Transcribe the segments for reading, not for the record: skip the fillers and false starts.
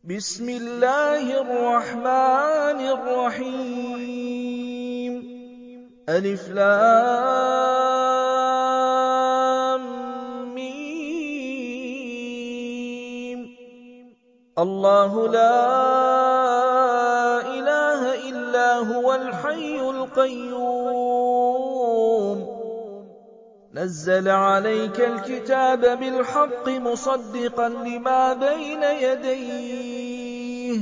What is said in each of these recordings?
بسم الله الرحمن الرحيم ألف لام ميم الله لا إله إلا هو الحي القيوم نزل عليك الكتاب بالحق مصدقا لما بين يديه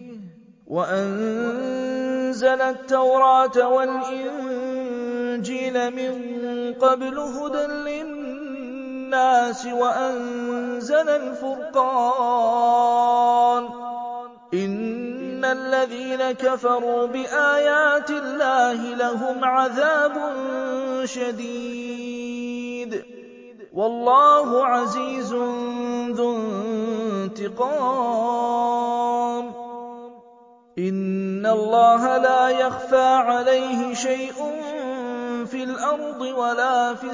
وأنزل التوراة والإنجيل من قبل هدى للناس وأنزل الفرقان إن الذين كفروا بآيات الله لهم عذاب شديد والله عزيز ذو انتقام إن الله لا يخفى عليه شيء في الأرض ولا في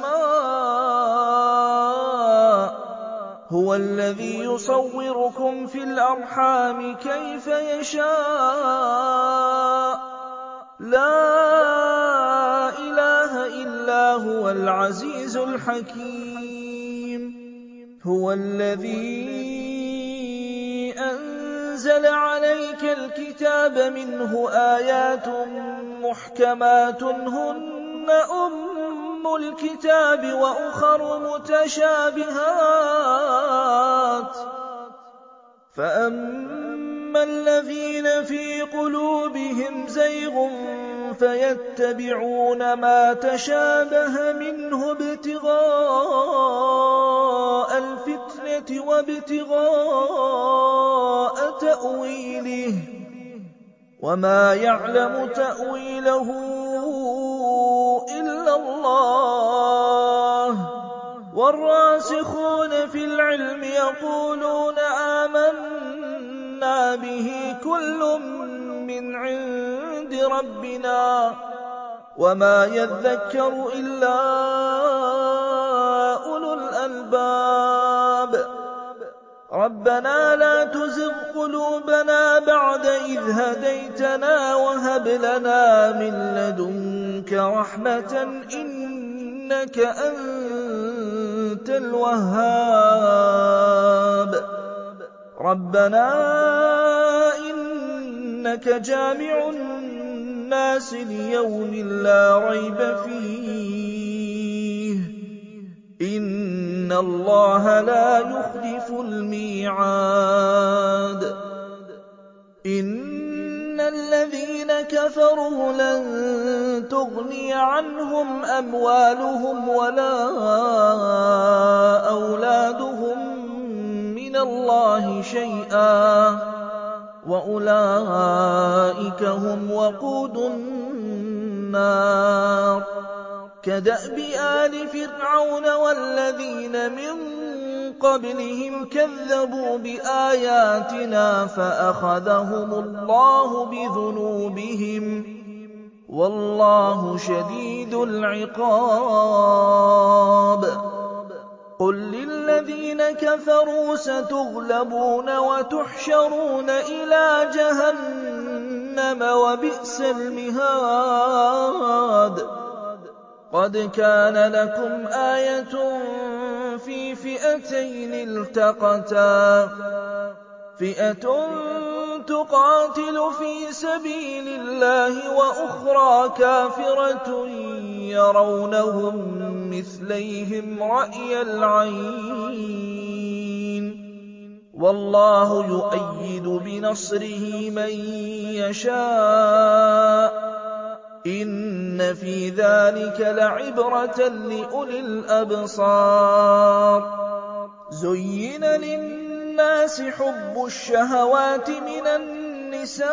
السماء هو الذي يصوركم في الأرحام كيف يشاء لا إله إلا هو العزيز الحكيم هو الذي أنزل عليك الكتاب منه آيات محكمات هن أم الكتاب وأخر متشابهات فأما الذين في قلوبهم زيغ فيتبعون ما تشابه منه ابتغاء الفتنة وابتغاء تأويله وما يعلم تأويله إلا الله والراسخون في العلم يقولون آمنا به كل من عند ربنا وما يذكر إلا أولو الألباب ربنا لا تزغ قلوبنا بعد إذ هديتنا وهب لنا من لدنك رحمة إنك أنت الوهاب ربنا إنك جامع الناس ليوم لا ريب فيه إن الله لا يخلف الميعاد إن الذين كفروا لن تغني عنهم أموالهم ولا أولادهم من الله شيئا وأولئك هم وقود النار كدأب آل فرعون والذين من قبلهم كذبوا بآياتنا فأخذهم الله بذنوبهم والله شديد العقاب قل للذين كفروا ستغلبون وتحشرون إلى جهنم وبئس المهاد قد كان لكم آية في فئتين التقتا فئة تقاتل في سبيل الله وأخرى كافرة يرونهم مثليهم رأي العين والله يؤيد بنصره من يشاء إن في ذلك لعبرة لأولي الأبصار زين للناس حب الشهوات من النساء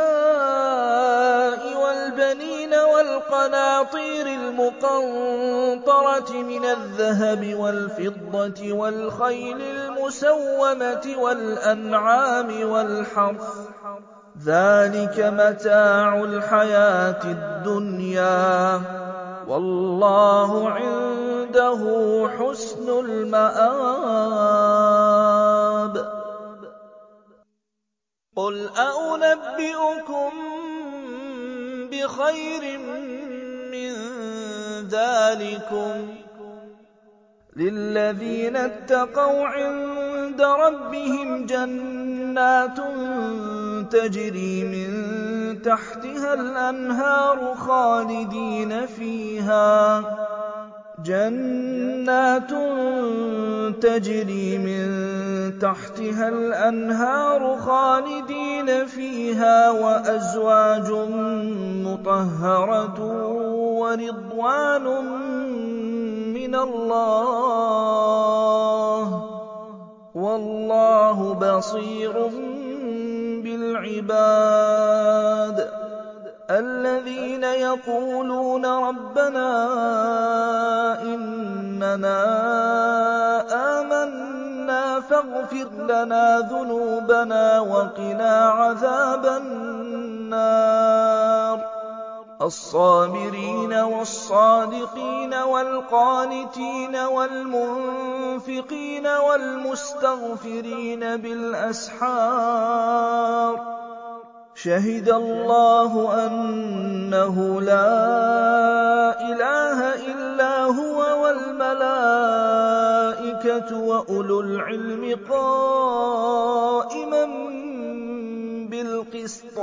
والبنين والقناطير المقنطرة من الذهب والفضة والخيل المسومة والأنعام والحرث ذلك متاع الحياة الدنيا والله عنده حسن المآب. قُلْ أَؤُنَبِّئُكُم بِخَيْرٍ مِّن ذَٰلِكُمْ لِلَّذِينَ اتَّقَوْا عِندَ رَبِّهِمْ جَنَّاتٌ تَجْرِي مِن تَحْتِهَا الْأَنْهَارُ خَالِدِينَ فِيهَا وَأَزْوَاجٌ مُّطَهَّرَةٌ وَرِضْوَانٌ مِّنَ اللَّهِ ۗ وَاللَّهُ بَصِيرٌ بِالْعِبَادِ الَّذِينَ يَقُولُونَ رَبَّنَا إِنَّنَا آمَنَّا فاغْفِرْ لَنَا ذُنُوبَنَا وَقِنَا عَذَابَ النَّارِ الصَّابِرِينَ وَالصَّادِقِينَ وَالْقَانِتِينَ وَالْمُنفِقِينَ وَالْمُسْتَغْفِرِينَ بِالْأَسْحَارِ شَهِدَ اللَّهُ أَنَّهُ لَا إِلَٰهَ إِلَّا هُوَ وَالْمَلَائِكَةُ وَأُولُو الْعِلْمِ قَائِمًا بِالْقِسْطِ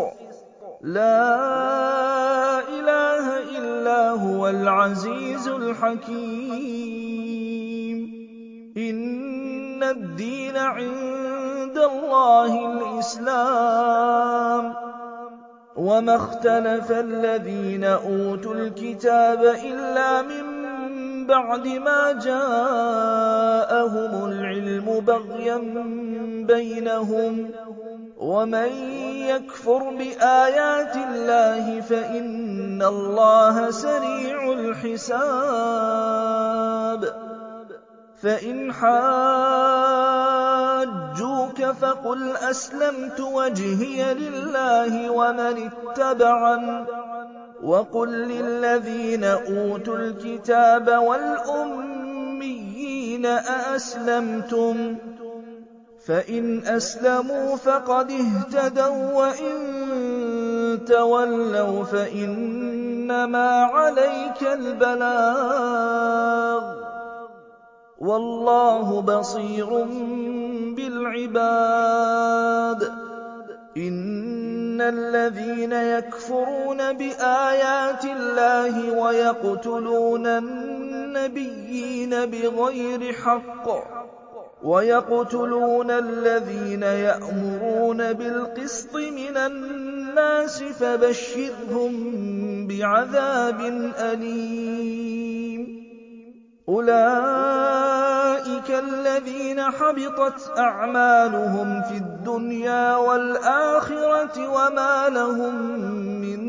لَا إِلَٰهَ إِلَّا هُوَ الْعَزِيزُ الْحَكِيمُ إِنَّ الدِّينَ عِندَ اللَّهِ الْإِسْلَامُ وَمَا اخْتَلَفَ الَّذِينَ أُوتُوا الْكِتَابَ إِلَّا مِن بَعْدِ مَا جَاءَهُمُ الْعِلْمُ بَغْيًا بَيْنَهُمْ ۗ وَمَن يَكْفُرْ بِآيَاتِ اللَّهِ فَإِنَّ اللَّهَ سَرِيعُ الْحِسَابِ فَإِنْ حَاجُّوكَ فَقُلْ أَسْلَمْتُ وَجْهِيَ لِلَّهِ وَمَنِ اتَّبَعَنِ ۗ وَقُل لِّلَّذِينَ أُوتُوا الْكِتَابَ وَالْأُمِّيِّينَ أَأَسْلَمْتُمْ ۚ فَإِنْ أَسْلَمُوا فَقَدِ اهْتَدَوا ۖ وَّإِن تَوَلَّوْا فَإِنَّمَا عَلَيْكَ الْبَلَاغُ ۗ وَاللَّهُ بَصِيرٌ بِالْعِبَادِ إِنَّ الَّذِينَ يَكْفُرُونَ بِآيَاتِ اللَّهِ وَيَقْتُلُونَ النَّبِيِّينَ بِغَيْرِ حَقٍّ وَيَقْتُلُونَ الَّذِينَ يَأْمُرُونَ بِالْقِسْطِ مِنَ النَّاسِ فَبَشِّرْهُم بِعَذَابٍ أَلِيمٍ أُولَٰئِكَ الَّذِينَ حَبِطَتْ أَعْمَالُهُمْ فِي الدُّنْيَا وَالْآخِرَةِ وَمَا لَهُم مِّن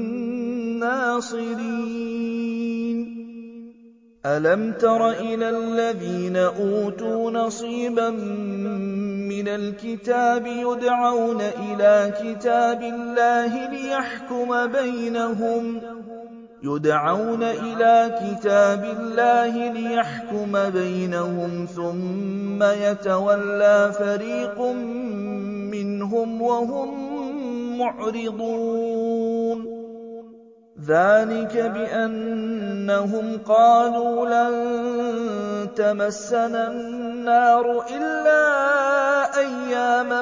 نَّاصِرِينَ أَلَمْ تَرَ إِلَى الَّذِينَ أُوتُوا نَصِيبًا مِّنَ الْكِتَابِ يُدْعَوْنَ إِلَىٰ كِتَابِ اللَّهِ لِيَحْكُمَ بَيْنَهُمْ ثُمَّ يَتَوَلَّىٰ فَرِيقٌ مِّنْهُمْ وَهُم مُّعْرِضُونَ ذَٰلِكَ بِأَنَّهُمْ قَالُوا لَن تَمَسَّنَا النَّارُ إِلَّا أَيَّامًا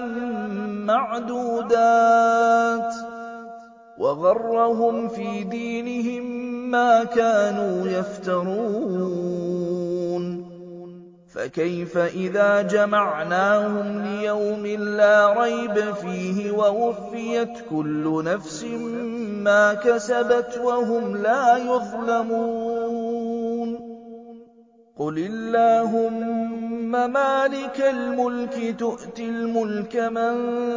مَّعْدُودَاتٍ ۖ وَغَرَّهُمْ فِي دِينِهِم مَّا كَانُوا يَفْتَرُونَ فَكَيْفَ إِذَا جَمَعْنَاهُمْ لِيَوْمٍ لَّا رَيْبَ فِيهِ وَوُفِّيَتْ كُلُّ نَفْسٍ مَّا كَسَبَتْ وَهُمْ لَا يُظْلَمُونَ قُلِ اللَّهُمَّ مَالِكَ الْمُلْكِ تُؤْتِي الْمُلْكَ مَن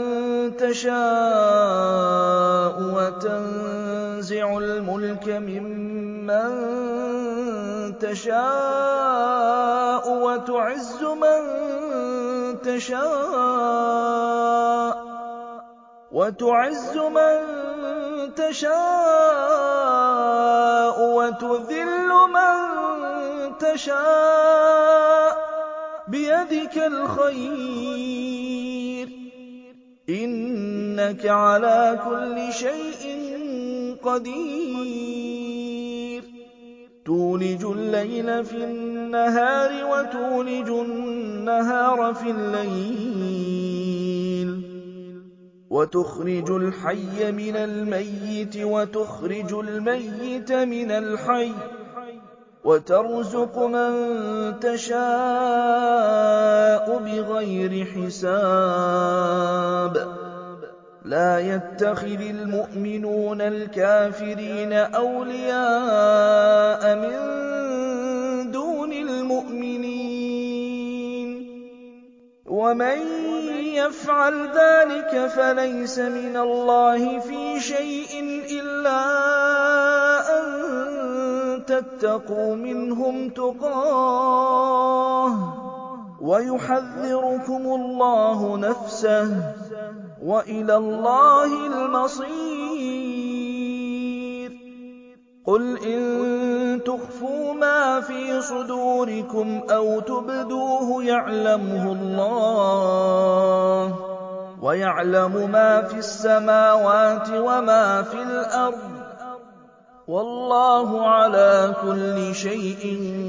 تَشَاءُ وَتَنزِعُ الْمُلْكَ مِمَّن تَشَاءُ وَتُعِزُّ مَن تَشَاءُ وَتُذِلُّ مَن تَشَاءُ ۖ بِيَدِكَ الْخَيْرُ ۖ إِنَّكَ إِنَّكَ عَلَىٰ كُلِّ شَيْءٍ قَدِيرٌ تُولِجُ اللَّيْلَ فِي النَّهَارِ وَتُولِجُ النَّهَارَ فِي اللَّيْلِ وَتُخْرِجُ الْحَيَّ مِنَ الْمَيِّتِ وَتُخْرِجُ الْمَيِّتَ مِنَ الْحَيِّ وَتَرْزُقُ مَن تَشَاءُ بِغَيْرِ حِسَابٍ لَا يَتَّخِذِ الْمُؤْمِنُونَ الْكَافِرِينَ أَوْلِيَاءَ مِن دُونِ الْمُؤْمِنِينَ وَمَن يَفْعَلْ ذَلِكَ فَلَيْسَ مِنَ اللَّهِ فِي شَيْءٍ إِلَّا أَن تَتَّقُوا مِنْهُمْ تُقَاةً وَيُحَذِّرُكُمُ اللَّهُ نَفْسَهُ ۗ وَإِلَى اللَّهِ الْمَصِيرُ قُلْ إِن تُخْفُوا مَا فِي صُدُورِكُمْ أَوْ تُبْدُوهُ يَعْلَمْهُ اللَّهُ وَيَعْلَمُ مَا فِي السَّمَاوَاتِ وَمَا فِي الْأَرْضِ ۗ وَاللَّهُ عَلَىٰ كُلِّ شَيْءٍ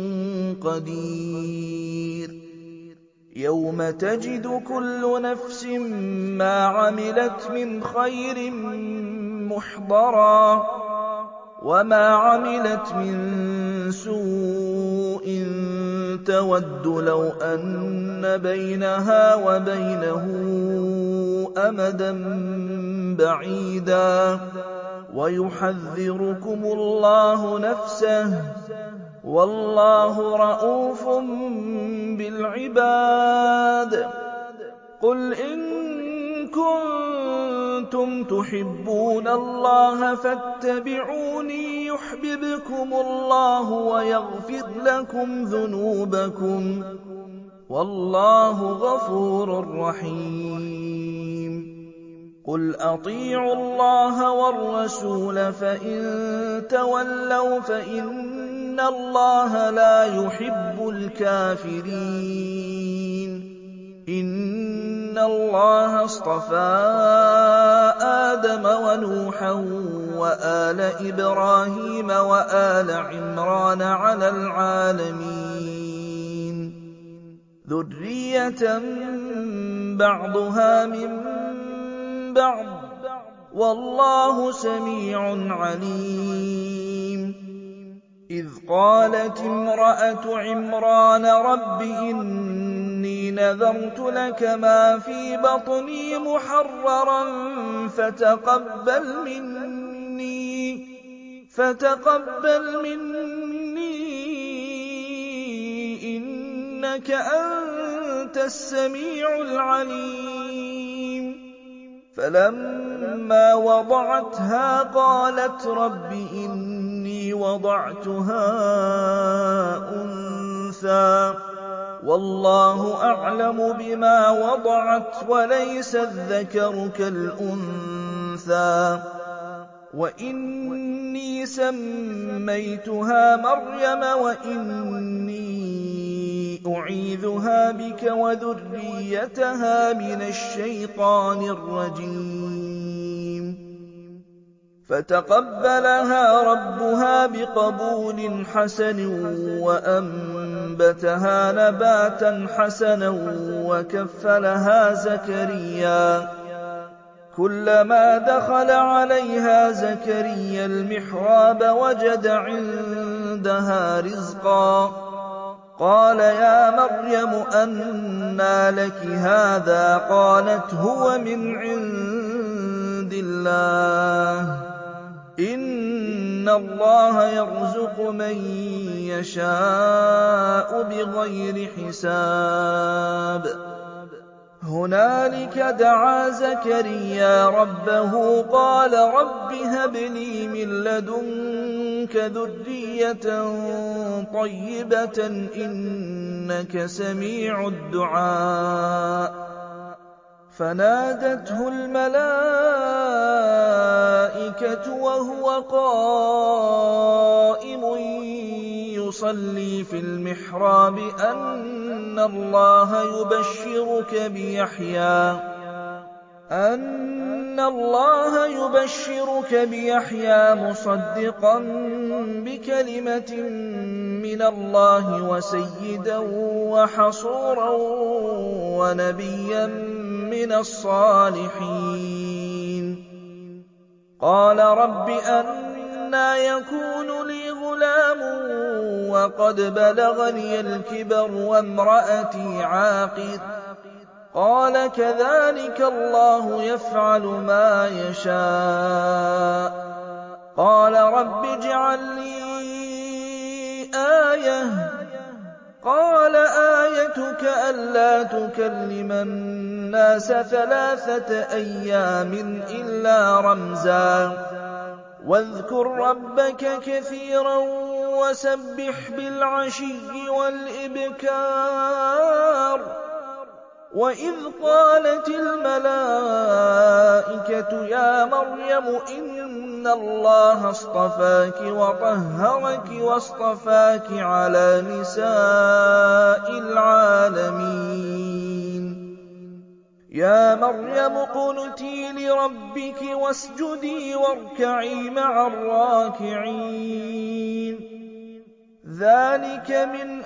قَدِيرٌ يَوْمَ تَجِدُ كُلُّ نَفْسٍ مَّا عَمِلَتْ مِنْ خَيْرٍ مُّحْضَرًا وَمَا عَمِلَتْ مِن سُوءٍ تَوَدُّ لَوْ أَنَّ بَيْنَهَا وَبَيْنَهُ أَمَدًا بَعِيدًا وَيُحَذِّرُكُمُ اللَّهُ نَفْسَهُ ۗ وَاللَّهُ رَءُوفٌ بِالْعِبَادِ قُلْ إِن كُنتُمْ تُحِبُّونَ اللَّهَ فَاتَّبِعُونِي يُحْبِبْكُمُ اللَّهُ وَيَغْفِرْ لَكُمْ ذُنُوبَكُمْ ۗ وَاللَّهُ غَفُورٌ رَّحِيمٌ قُلْ أَطِيعُوا اللَّهَ وَالرَّسُولَ فَإِن تَوَلَّوْا فَإِنَّ اللَّهَ لَا يُحِبُّ الْكَافِرِينَ إِنَّ اللَّهَ اصْطَفَىٰ آدَمَ وَنُوحًا وَآلَ إِبْرَاهِيمَ وَآلَ عِمْرَانَ عَلَى الْعَالَمِينَ ذُرِّيَّةً بَعْضُهَا مِن بَعْضٍ ۖ وَاللَّهُ سَمِيعٌ عَلِيمٌ إِذْ قَالَتِ امْرَأَتُ عِمْرَانَ رَبِّ إِنِّي نَذَرْتُ لَكَ مَا فِي بَطْنِي مُحَرَّرًا فَتَقَبَّلْ مِنِّي إِنَّكَ أَنتَ السَّمِيعُ الْعَلِيمُ فَلَمَّا وَضَعَتْهَا قَالَتْ رَبِّ إِنِّي وَضَعْتُهَا أُنثَىٰ وَاللَّهُ أَعْلَمُ بِمَا وَضَعَتْ وَلَيْسَ الذَّكَرُ كَالْأُنثَىٰ وَإِنِّي سَمَّيْتُهَا مَرْيَمَ وَإِنِّي أُعِيذُهَا بِكَ وَذُرِّيَّتَهَا مِنَ الشَّيْطَانِ الرَّجِيمِ فَتَقَبَّلَهَا رَبُّهَا بِقَبُولٍ حَسَنٍ وَأَنبَتَهَا نَبَاتًا حَسَنًا وَكَفَّلَهَا زَكَرِيَّا كُلَّمَا دَخَلَ عَلَيْهَا زَكَرِيَّا الْمِحْرَابَ وَجَدَ عِندَهَا رِزْقًا قَالَ يَا مَرْيَمُ أَنَّىٰ لَكِ هَٰذَا ۖ قَالَتْ هُوَ مِنْ عِندِ اللَّهِ ۖ إِنَّ اللَّهَ يَرْزُقُ مَن يَشَاءُ بِغَيْرِ حِسَابٍ هُنَالِكَ دَعَا زَكَرِيَّا رَبَّهُ قَالَ رَبِّ هَبْ لِي مِن لَّدُنكَ ذُرِّيَّةً طَيِّبَةً ۖ إِنَّكَ سَمِيعُ الدُّعَاءِ فَنَادَتْهُ الْمَلَائِكَةُ وَهُوَ قَائِمٌ يُصَلِّي فِي الْمِحْرَابِ أَنَّ اللَّهَ اللَّهَ يُبَشِّرُكَ بِيَحْيَىٰ مُصَدِّقًا بِكَلِمَةٍ مِّنَ اللَّهِ وَسَيِّدًا وَحَصُورًا وَنَبِيًّا مِّنَ الصَّالِحِينَ قَالَ رَبِّ أَنَّىٰ يَكُونُ لِي غُلَامٌ وَقَدْ بَلَغَنِيَ الْكِبَرُ وَامْرَأَتِي عَاقِرٌ ۖ قَالَ كَذَٰلِكَ اللَّهُ يَفْعَلُ مَا يَشَاءُ قَالَ رَبِّ اجْعَل لِّي آيَةً ۖ قَالَ آيَتُكَ أَلَّا تُكَلِّمَ النَّاسَ 3 أَيَّامٍ إِلَّا رَمْزًا ۗ وَاذْكُر رَّبَّكَ كَثِيرًا وَسَبِّحْ بِالْعَشِيِّ وَالْإِبْكَارِ وَإِذْ قَالَتِ الْمَلَائِكَةُ يَا مَرْيَمُ إِنَّ اللَّهَ اصْطَفَاكِ وَطَهَّرَكِ وَاصْطَفَاكِ عَلَىٰ نِسَاءِ الْعَالَمِينَ يَا مَرْيَمُ اقْنُتِي لِرَبِّكِ وَاسْجُدِي وَارْكَعِي مَعَ الرَّاكِعِينَ ذَٰلِكَ مِنْ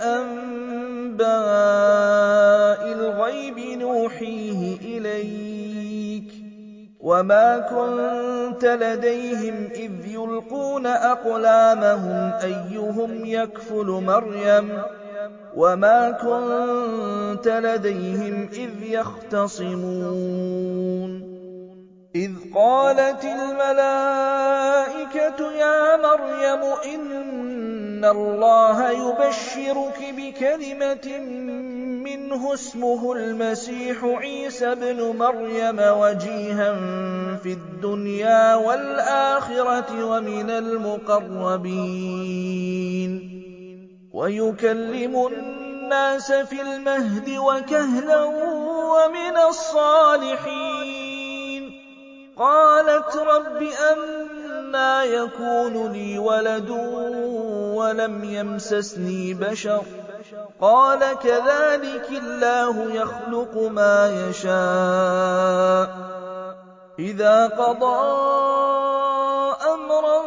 أَنبَاءِ الْغَيْبِ نُوحِيهِ إِلَيْكَ ۖ وَمَا كُنتَ لَدَيْهِمْ إِذْ يُلْقُونَ أَقْلَامَهُمْ أَيُّهُمْ يَكْفُلُ مَرْيَمَ ۖ وَمَا كُنتَ لَدَيْهِمْ إِذْ يَخْتَصِمُونَ إِذْ قَالَتِ الْمَلَائِكَةُ يَا مَرْيَمُ إِنَّ اللَّهَ يُبَشِّرُكِ بِكَلِمَةٍ مِّنْهُ اسْمُهُ الْمَسِيحُ عِيسَى ابْنُ مَرْيَمَ وَجِيهًا فِي الدُّنْيَا وَالْآخِرَةِ وَمِنَ الْمُقَرَّبِينَ وَيُكَلِّمُ النَّاسَ فِي الْمَهْدِ وَكَهْلًا وَمِنَ الصَّالِحِينَ قَالَتْ رَبِّ أَنَّىٰ يَكُونُ لِي وَلَدٌ وَلَمْ يَمْسَسْنِي بَشَرٌ ۖ قَالَ كَذَٰلِكِ اللَّهُ يَخْلُقُ مَا يَشَاءُ ۚ إِذَا قَضَىٰ أَمْرًا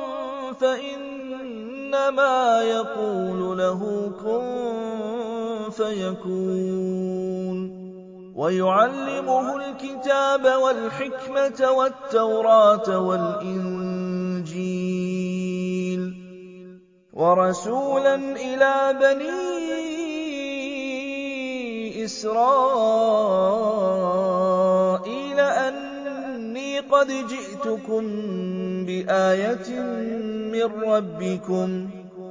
فَإِنَّمَا يَقُولُ لَهُ كُن فَيَكُونُ وَيُعَلِّمُهُ الْكِتَابَ وَالْحِكْمَةَ وَالتَّوْرَاةَ وَالْإِنجِيلَ وَرَسُولًا إِلَىٰ بَنِي إِسْرَائِيلَ أَنِّي قَدْ جِئْتُكُم بِآيَةٍ مِّن رَّبِّكُمْ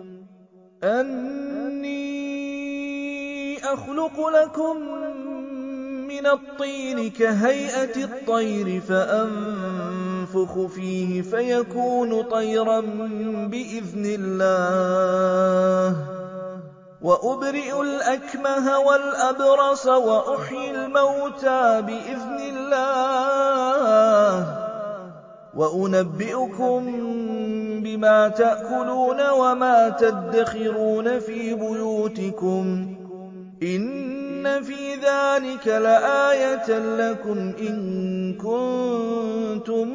أَنِّي أَخْلُقُ لَكُم مِّنَ الطِّينِ كَهَيْئَةِ الطَّيْرِ فَأَنفُخُ فِيهِ فَيَكُونُ طَيْرًا بِإِذْنِ اللَّهِ وَأُبْرِئُ الْأَكْمَهَ وَالْأَبْرَصَ وَأُحْيِي الْمَوْتَىٰ بِإِذْنِ اللَّهِ وَأُنَبِّئُكُم بِمَا تَأْكُلُونَ وَمَا تَدَّخِرُونَ فِي بُيُوتِكُمْ ۚ إِنَّ فِي ذَٰلِكَ لَآيَةً لَّكُمْ إِن كُنتُم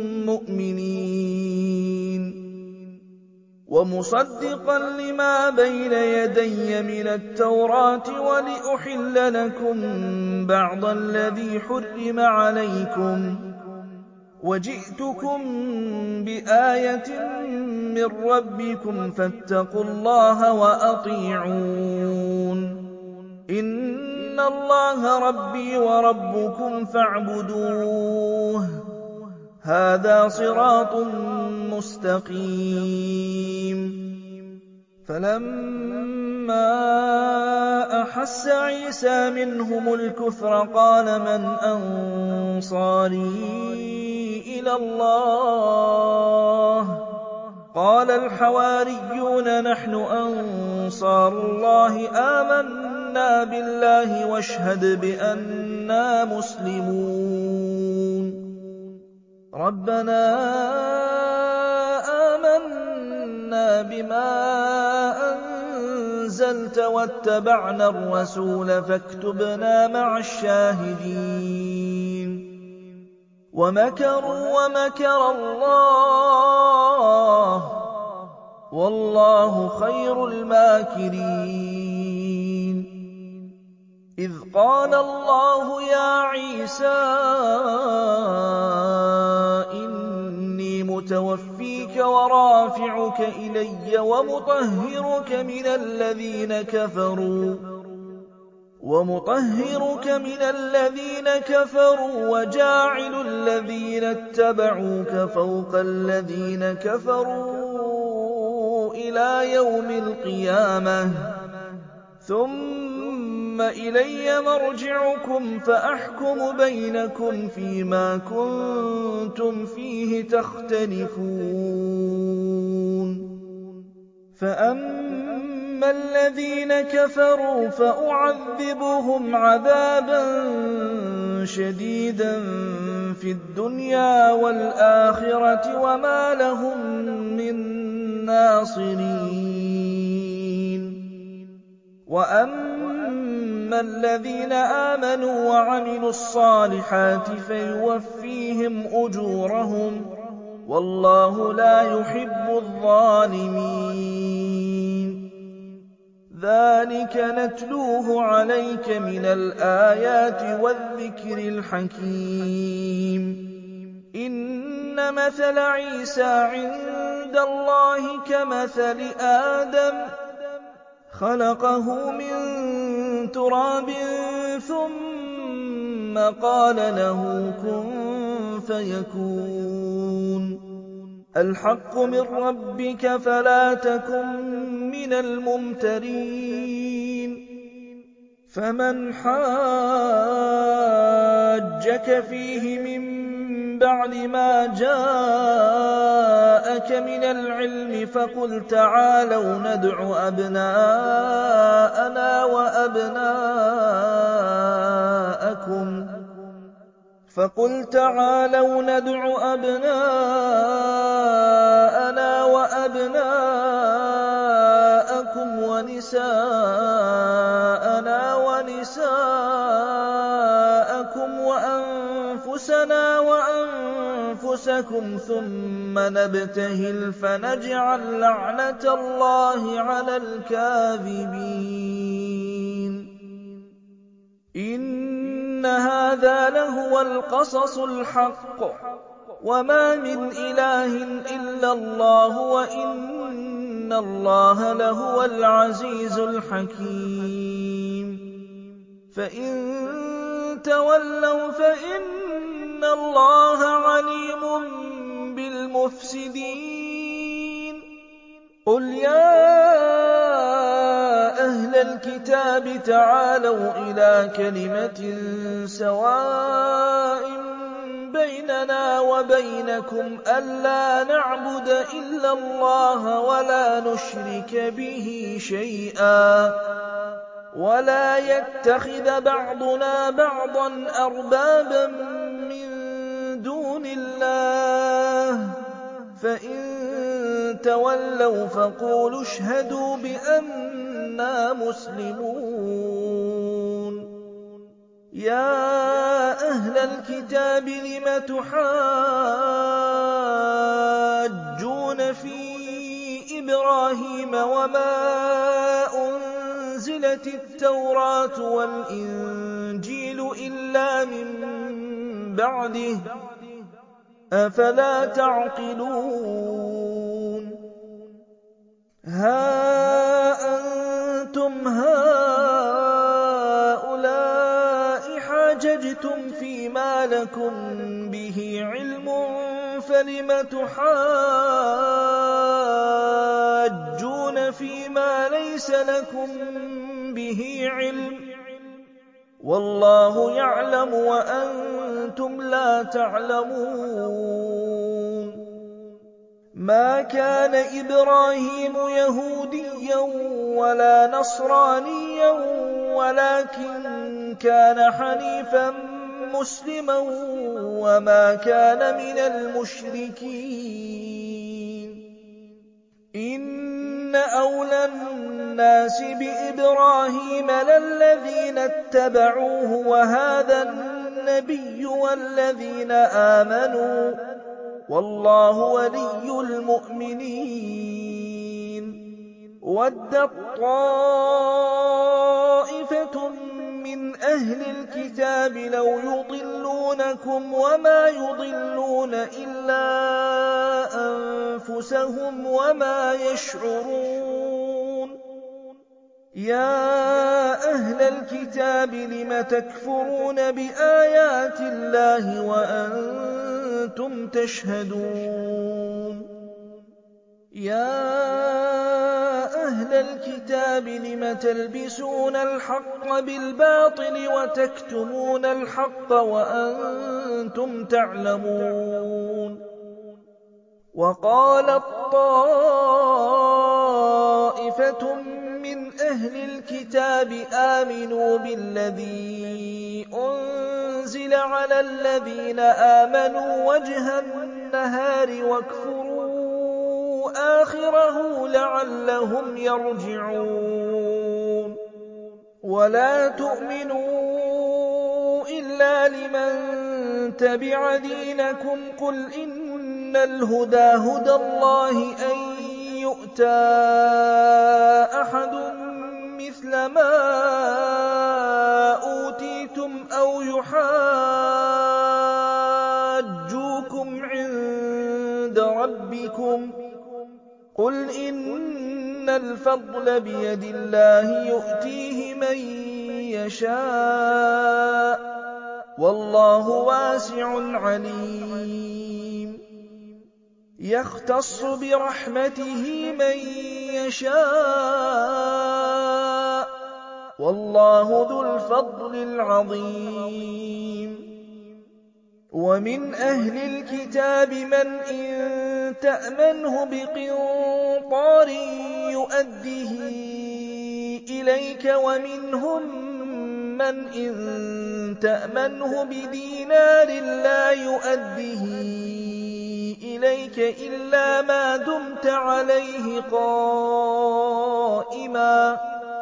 مُّؤْمِنِينَ وَمُصَدِّقًا لِّمَا بَيْنَ يَدَيَّ مِنَ التَّوْرَاةِ وَلِأُحِلَّ لَكُم بَعْضَ الَّذِي حُرِّمَ عَلَيْكُمْ ۚ وَجِئْتُكُم بِآيَةٍ مِّن رَّبِّكُمْ فَاتَّقُوا اللَّهَ وَأَطِيعُونِ إِنَّ اللَّهَ رَبِّي وَرَبُّكُمْ فَاعْبُدُوهُ ۚ هَٰذَا صِرَاطٌ مُّسْتَقِيمٌ فَلَمَّا أَحَسَّ عِيسَىٰ مِنْهُمُ الْكُفْرَ قَالَ مَنْ أَنصَارِي إِلَى اللَّهِ ۖ قَالَ الْحَوَارِيُّونَ نَحْنُ أَنصَارُ اللَّهِ آمَنَّا بِاللَّهِ وَاشْهَدْ بِأَنَّا مُسْلِمُونَ رَبَّنَا آمَنَّا بِمَا أَنزَلْتَ وَاتَّبَعْنَا الرَّسُولَ فَاكْتُبْنَا مَعَ الشَّاهِدِينَ وَمَكَرُوا وَمَكَرَ اللَّهُ ۖ وَاللَّهُ خَيْرُ الْمَاكِرِينَ إِذْ قَالَ اللَّهُ يَا عِيسَىٰ إِنِّي مُتَوَفِّيكَ وَرَافِعُكَ إِلَيَّ وَمُطَهِّرُكَ مِنَ الَّذِينَ كَفَرُوا وَجَاعِلُ الَّذِينَ اتَّبَعُوكَ فَوْقَ الَّذِينَ كَفَرُوا إِلَىٰ يَوْمِ الْقِيَامَةِ ثُمَّ إِلَيَّ مَرْجِعُكُمْ فَأَحْكُمُ بَيْنَكُمْ فِيمَا كُنتُمْ فِيهِ تَخْتَلِفُونَ فَأَمَّا الَّذِينَ كَفَرُوا فَأُعَذِّبُهُمْ عَذَابًا شَدِيدًا فِي الدُّنْيَا وَالْآخِرَةِ وَمَا لَهُم مِّن نَّاصِرِينَ وَأَمَّا الَّذِينَ آمَنُوا وَعَمِلُوا الصَّالِحَاتِ فَيُوَفِّيهِمْ أُجُورَهُمْ ۗ وَاللَّهُ لَا يُحِبُّ الظَّالِمِينَ ذَٰلِكَ نَتْلُوهُ عَلَيْكَ مِنَ الْآيَاتِ وَالذِّكْرِ الْحَكِيمِ إِنَّ مَثَلَ عِيسَىٰ عِندَ اللَّهِ كَمَثَلِ آدَمَ خَلَقَهُ مِن تُرَابٍ ثُمَّ قَالَ لَهُ كُن فَيَكُونُ الْحَقُّ مِن رَّبِّكَ فَلَا تَكُن مِّنَ الْمُمْتَرِينَ فَمَنْ حَاجَّكَ فِيهِ مِن بَعْدِ مَا جَاءَكَ مِنَ الْعِلْمِ فَقُلْ تَعَالَوْا نَدْعُ أَبْنَاءَنَا وَأَبْنَاءَكُمْ وَنِسَاءَنَا وَنِسَاءَكُمْ وَأَنفُسَنَا وَأَنفُسَكُمْ ثُمَّ نَبْتَهِلْ فَنَجْعَل لَّعْنَتَ اللَّهِ عَلَى الْكَاذِبِينَ إِنَّ هَٰذَا لَهُوَ الْقَصَصُ الْحَقُّ وَمَا مِنْ إِلَٰهٍ إِلَّا اللَّهُ وَإِنَّ اللَّهَ لَهُوَ الْعَزِيزُ الْحَكِيمُ فَإِن تَوَلَّوْا فَإِنَّ اللَّهَ عَلِيمٌ بِالْمُفْسِدِينَ قُلْ يَا أَهْلَ الْكِتَابِ تَعَالَوْا إِلَىٰ كَلِمَةٍ سَوَاءٍ بَيْنَنَا وَبَيْنَكُمْ أَلَّا نَعْبُدَ إِلَّا اللَّهَ وَلَا نُشْرِكَ بِهِ شَيْئًا وَلَا يَتَّخِذَ بَعْضُنَا بَعْضًا أَرْبَابًا مِّن دُونِ اللَّهِ ۚ فَإِن تَوَلَّوْا فَقُولُوا اشْهَدُوا بِأَنَّا مُسْلِمُونَ يَا أَهْلَ الْكِتَابِ لِمَ تُحَاجُّونَ فِي إِبْرَاهِيمَ وَمَا أُنزِلَتِ التَّوْرَاةُ وَالْإِنجِيلُ إِلَّا مِن بَعْدِهِ ۚ أَفَلَا تَعْقِلُونَ هَا أَنتُمْ هَٰؤُلَاءِ حَاجَجْتُمْ فِيمَا لَكُم بِهِ عِلْمٌ فَلِمَ تُحَاجُّونَ فِيمَا لَيْسَ لَكُم بِهِ عِلْمٌ ۚ وَاللَّهُ يَعْلَمُ وَأَنتُمْ لَا تَعْلَمُونَ مَا كَانَ إِبْرَاهِيمُ يَهُودِيًّا وَلَا نَصْرَانِيًّا وَلَٰكِن كَانَ حَنِيفًا مُّسْلِمًا وَمَا كَانَ مِنَ الْمُشْرِكِينَ إِنَّ أَوْلَى النَّاسِ بِإِبْرَاهِيمَ لَلَّذِينَ اتَّبَعُوهُ وَهَٰذَا النَّبِيُّ النبي والذين آمنوا والله ولي المؤمنين. وَدَّتْ طَائِفَةٌ من أهل الكتاب لو يضلونكم وما يضلون إلا أنفسهم وما يشعرون. يا أهل الكتاب لم تكفرون بآيات الله وأنتم تشهدون. يا أهل الكتاب لم تلبسون الحق بالباطل وتكتمون الحق وأنتم تعلمون. وقالت طائفة من أهل الكتاب آمنوا بالذي أنزل على الذين آمنوا وجه النهار واكفروا آخره لعلهم يرجعون. ولا تؤمنوا إلا لمن تبع دينكم قل إن الهدى هدى الله أن يؤتى أحد مثل ما أوتيتم أو يحاجوكم عند ربكم قل إن الفضل بيد الله يؤتيه من يشاء والله واسع عليم. يختص برحمته من يشاء والله ذو الفضل العظيم. ومن أهل الكتاب من إن تأمنه بقنطار يؤده إليك ومنهم من إن تأمنه بدينار لا يؤده إليك إلا ما دمت عليه قائما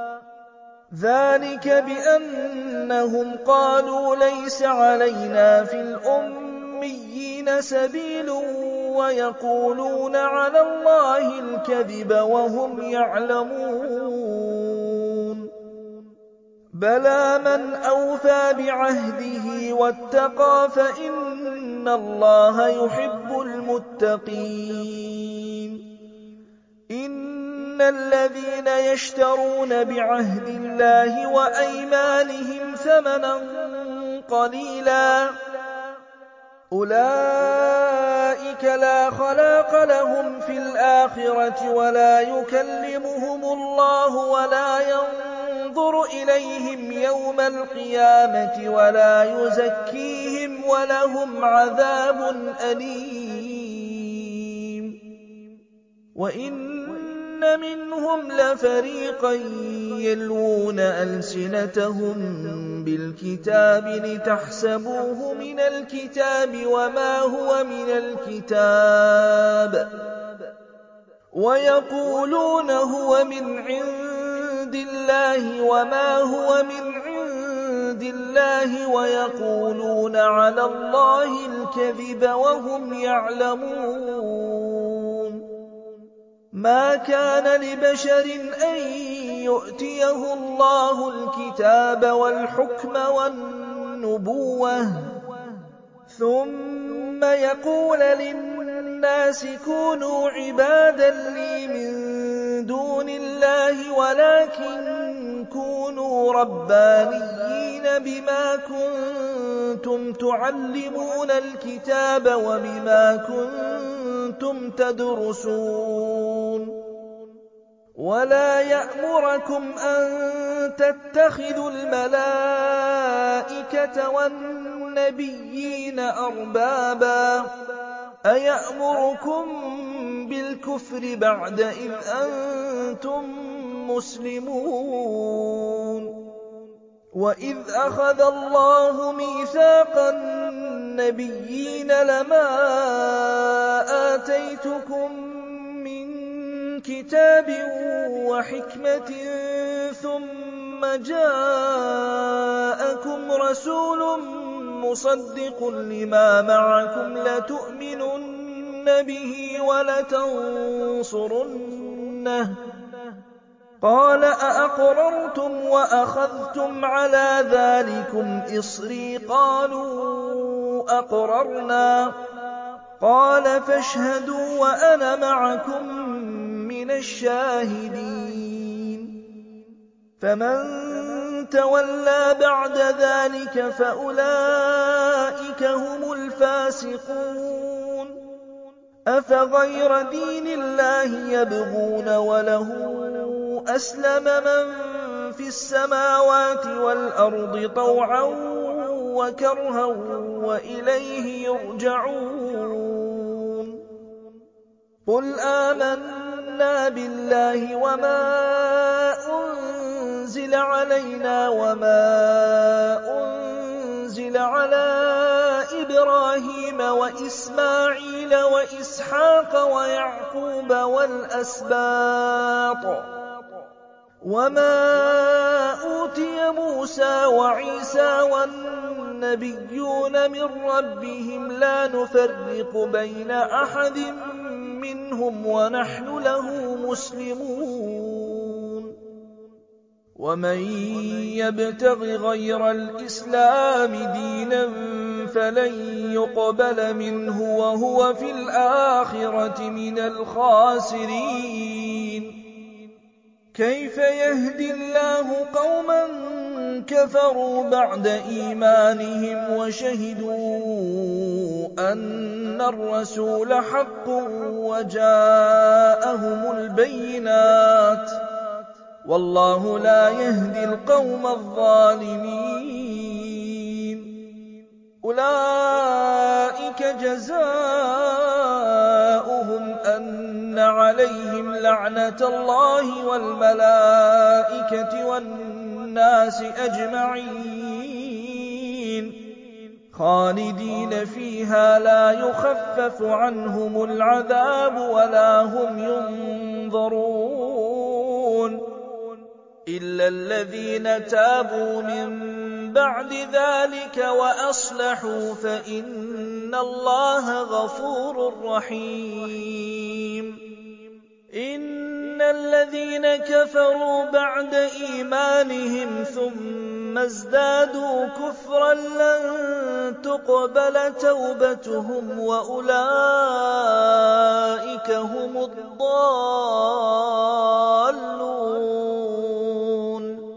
ذلك بأنهم قالوا ليس علينا في الأميين سبيل ويقولون على الله الكذب وهم يعلمون. بلى من أوفى بعهده واتقى فإن الله يحب المتقين. إن الذين يشترون بعهد الله وأيمانهم ثمنا قليلا أولئك لا خلاق لهم في الآخرة ولا يكلمهم الله ولا ينظر إليهم يوم القيامة ولا يزكيهم ولهم عذاب أليم. وإن منهم لفريقا يلوون ألسنتهم بالكتاب لتحسبوه من الكتاب وما هو من الكتاب ويقولون هو من عند الله وما هو من عند الله ويقولون على الله الكذب وهم يعلمون. ما كان لبشر أن يؤتيه الله الكتاب والحكم والنبوة ثم يقول للناس كونوا عبادا لي من دون الله ولكن كونوا ربانيين بما كنتم تعلمون الكتاب وبما كنتم تدرسون. ولا يأمركم أن تتخذوا الملائكة والنبيين أربابا أيأمركم بالكفر بعد إذ أنتم مسلمون. وإذ أخذ الله ميثاق النبيين لما آتيتكم من كتاب وحكمة ثم جاءكم رسول مُصَدِّقٌ لِّمَا مَعَكُمْ لَتُؤْمِنُنَّ بِهِ وَلَتَنصُرُنَّهُ ۚ قَالَ أَأَقْرَرْتُمْ وَأَخَذْتُمْ عَلَىٰ ذَٰلِكُمْ إِصْرِي ۖ قَالُوا أَقْرَرْنَا ۚ قَالَ فَاشْهَدُوا وَأَنَا مَعَكُم مِّنَ الشَّاهِدِينَ فَمَن تَوَلَّىٰ بَعْدَ ذَٰلِكَ فَأُولَٰئِكَ هُمُ الْفَاسِقُونَ أَفَغَيْرَ دِينِ اللَّهِ يَبْغُونَ وَلَهُ أَسْلَمَ مَن فِي السَّمَاوَاتِ وَالْأَرْضِ طَوْعًا وَكَرْهًا وَإِلَيْهِ يُرْجَعُونَ قُلْ آمَنَّا بِاللَّهِ وَمَا أُنزِلَ عَلَيْنَا وَمَا أُنزِلَ عَلَىٰ إِبْرَاهِيمَ وَإِسْمَاعِيلَ وَإِسْحَاقَ وَيَعْقُوبَ وَالْأَسْبَاطِ وَمَا أُوتِيَ مُوسَىٰ وَعِيسَىٰ وَالنَّبِيُّونَ مِن رَّبِّهِمْ لَا نُفَرِّقُ بَيْنَ أَحَدٍ مِّنْهُمْ وَنَحْنُ لَهُ مُسْلِمُونَ وَمَن يَبْتَغِ غَيْرَ الْإِسْلَامِ دِينًا فَلَن يُقْبَلَ مِنْهُ وَهُوَ فِي الْآخِرَةِ مِنَ الْخَاسِرِينَ كَيْفَ يَهْدِي اللَّهُ قَوْمًا كَفَرُوا بَعْدَ إِيمَانِهِمْ وَشَهِدُوا أَنَّ الرَّسُولَ حَقٌّ وَجَاءَهُمُ الْبَيِّنَاتُ ۚ وَاللَّهُ لَا يَهْدِي الْقَوْمَ الظَّالِمِينَ أُولَٰئِكَ جَزَاؤُهُمْ أَنَّ عَلَيْهِمْ لَعْنَةَ اللَّهِ وَالْمَلَائِكَةِ وَالنَّاسِ أَجْمَعِينَ خَالِدِينَ فِيهَا لَا يُخَفَّفُ عَنْهُمُ الْعَذَابُ وَلَا هُمْ يُنظَرُونَ إِلَّا الَّذِينَ تَابُوا مِن بَعْدِ ذَٰلِكَ وَأَصْلَحُوا فَإِنَّ اللَّهَ غَفُورٌ رَّحِيمٌ إِنَّ الَّذِينَ كَفَرُوا بَعْدَ إِيمَانِهِمْ ثُمَّ ازْدَادُوا كُفْرًا لَّن تُقْبَلَ تَوْبَتُهُمْ وَأُولَٰئِكَ هُمُ الضَّالُّونَ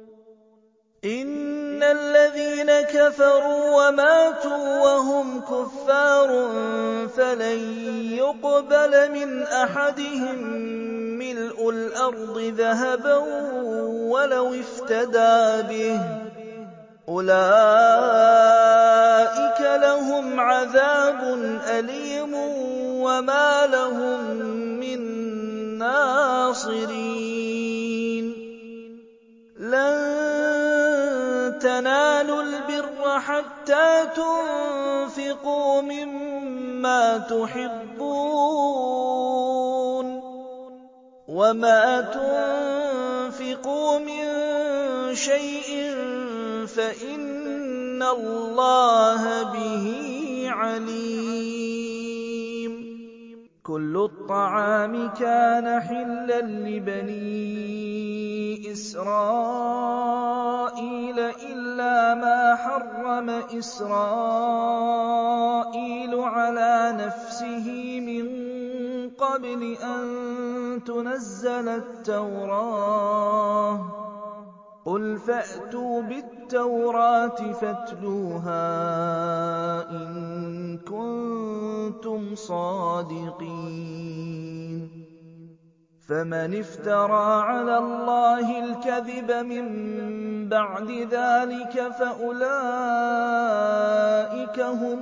إِنَّ الَّذِينَ كَفَرُوا وَمَاتُوا وَهُمْ كُفَّارٌ فَلَن يُقْبَلَ مِنْ أَحَدِهِم مِّلْءُ الْأَرْضِ ذَهَبًا وَلَوِ افْتَدَىٰ بِهِ ۗ أُولَٰئِكَ لَهُمْ عَذَابٌ أَلِيمٌ وَمَا لَهُم مِّن نَّاصِرِينَ لَن تَنَالُوا الْبِرَّ حَتَّىٰ تُنفِقُوا مِمَّا تُحِبُّونَ ۚ وَمَا تُنفِقُوا مِن شَيْءٍ فَإِنَّ اللَّهَ بِهِ عَلِيمٌ كُلُّ الطَّعَامِ كَانَ حِلًّا لِّبَنِي إِسْرَائِيلَ إِلَّا مَا حَرَّمَ إِسْرَائِيلُ عَلَىٰ نَفْسِهِ مِن قَبْلِ أَن تُنَزَّلَ التَّوْرَاةُ ۗ قُلْ فَأْتُوا بِالتَّوْرَاةِ فَاتْلُوهَا إِن كُنتُمْ صَادِقِينَ فَمَنِ افْتَرَىٰ عَلَى اللَّهِ الْكَذِبَ مِن بَعْدِ ذَٰلِكَ فَأُولَٰئِكَ هُمُ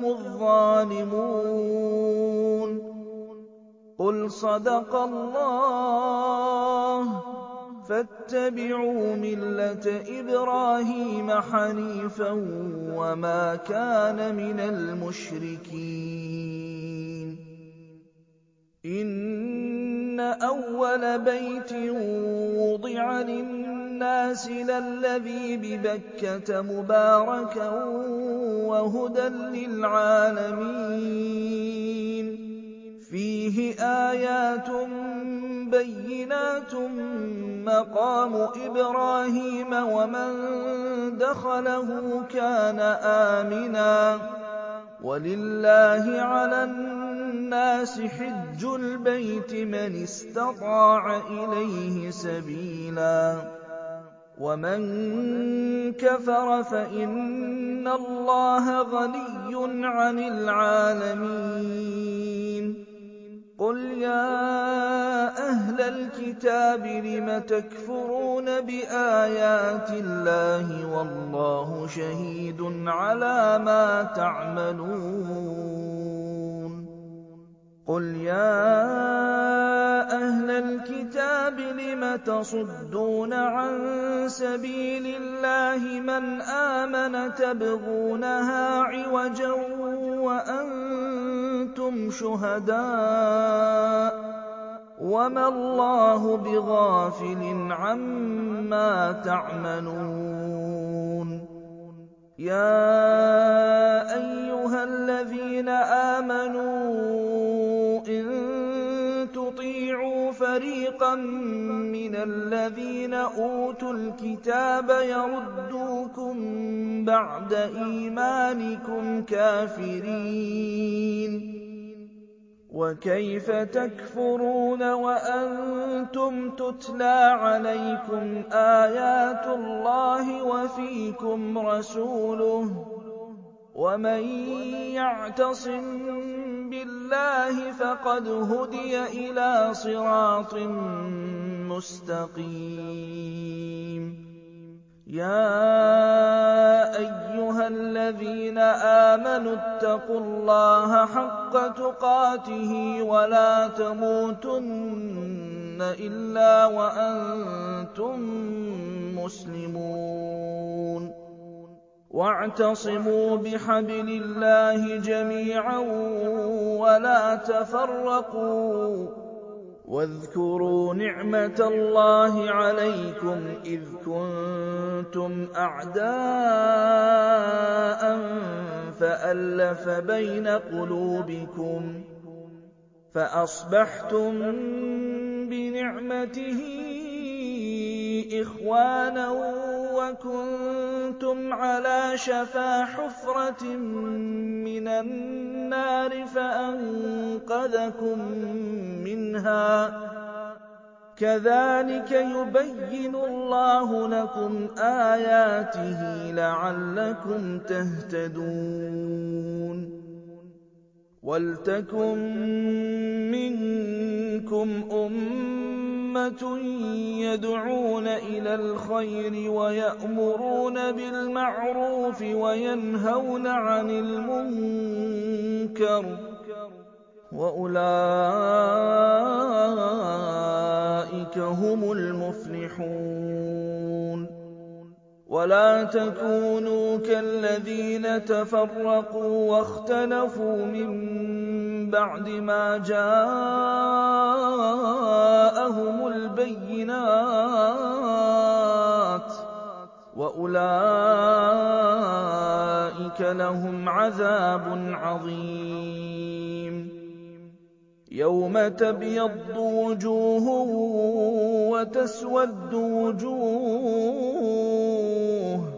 الظَّالِمُونَ قُلْ صَدَقَ اللَّهُ ۗ فَاتَّبِعُوا مِلَّةَ إِبْرَاهِيمَ حَنِيفًا وَمَا كَانَ مِنَ الْمُشْرِكِينَ إِنَّ أَوَّلَ بَيْتٍ وُضِعَ لِلنَّاسِ لَلَّذِي بِبَكَّةَ مُبَارَكًا وهدى للعالمين فيه آيات بينات مقام إبراهيم ومن دخله كان آمنا ولله على الناس حج البيت من استطاع إليه سبيلا ومن كفر فإن الله غني عن العالمين قل يا أهل الكتاب لم تكفرون بآيات الله والله شهيد على ما تعملون قل يا أهل الكتاب لم تصدون عن سبيل الله من آمن تبغونها عوجا وأنتم شهداء وما الله بغافل عما تعملون يا أيها الذين آمنوا إن تطيعوا فريقا من الذين أوتوا الكتاب يردوكم بعد إيمانكم كافرين وكيف تكفرون وأنتم تتلى عليكم آيات الله وفيكم رسوله ومن يعتصم بالله فقد هدي إلى صراط مستقيم يا أيها الذين آمنوا اتقوا الله حق تقاته ولا تموتن إلا وأنتم مسلمون واعتصموا بحبل الله جميعا ولا تفرقوا واذكروا نعمة الله عليكم إذ كنتم أعداء فألف بين قلوبكم فأصبحتم بنعمته إخوانا وكنتم على شفا حفرة من النار فأنقذكم منها كذلك يبين الله لكم آياته لعلكم تهتدون ولتكن منكم أمة يدعون إلى الخير ويأمرون بالمعروف وينهون عن المنكر وأولئك هم المفلحون ولا تكونوا كالذين تفرقوا واختلفوا من بعد ما جاءهم البينات وأولئك لهم عذاب عظيم يوم تبيض وجوه وتسود وجوه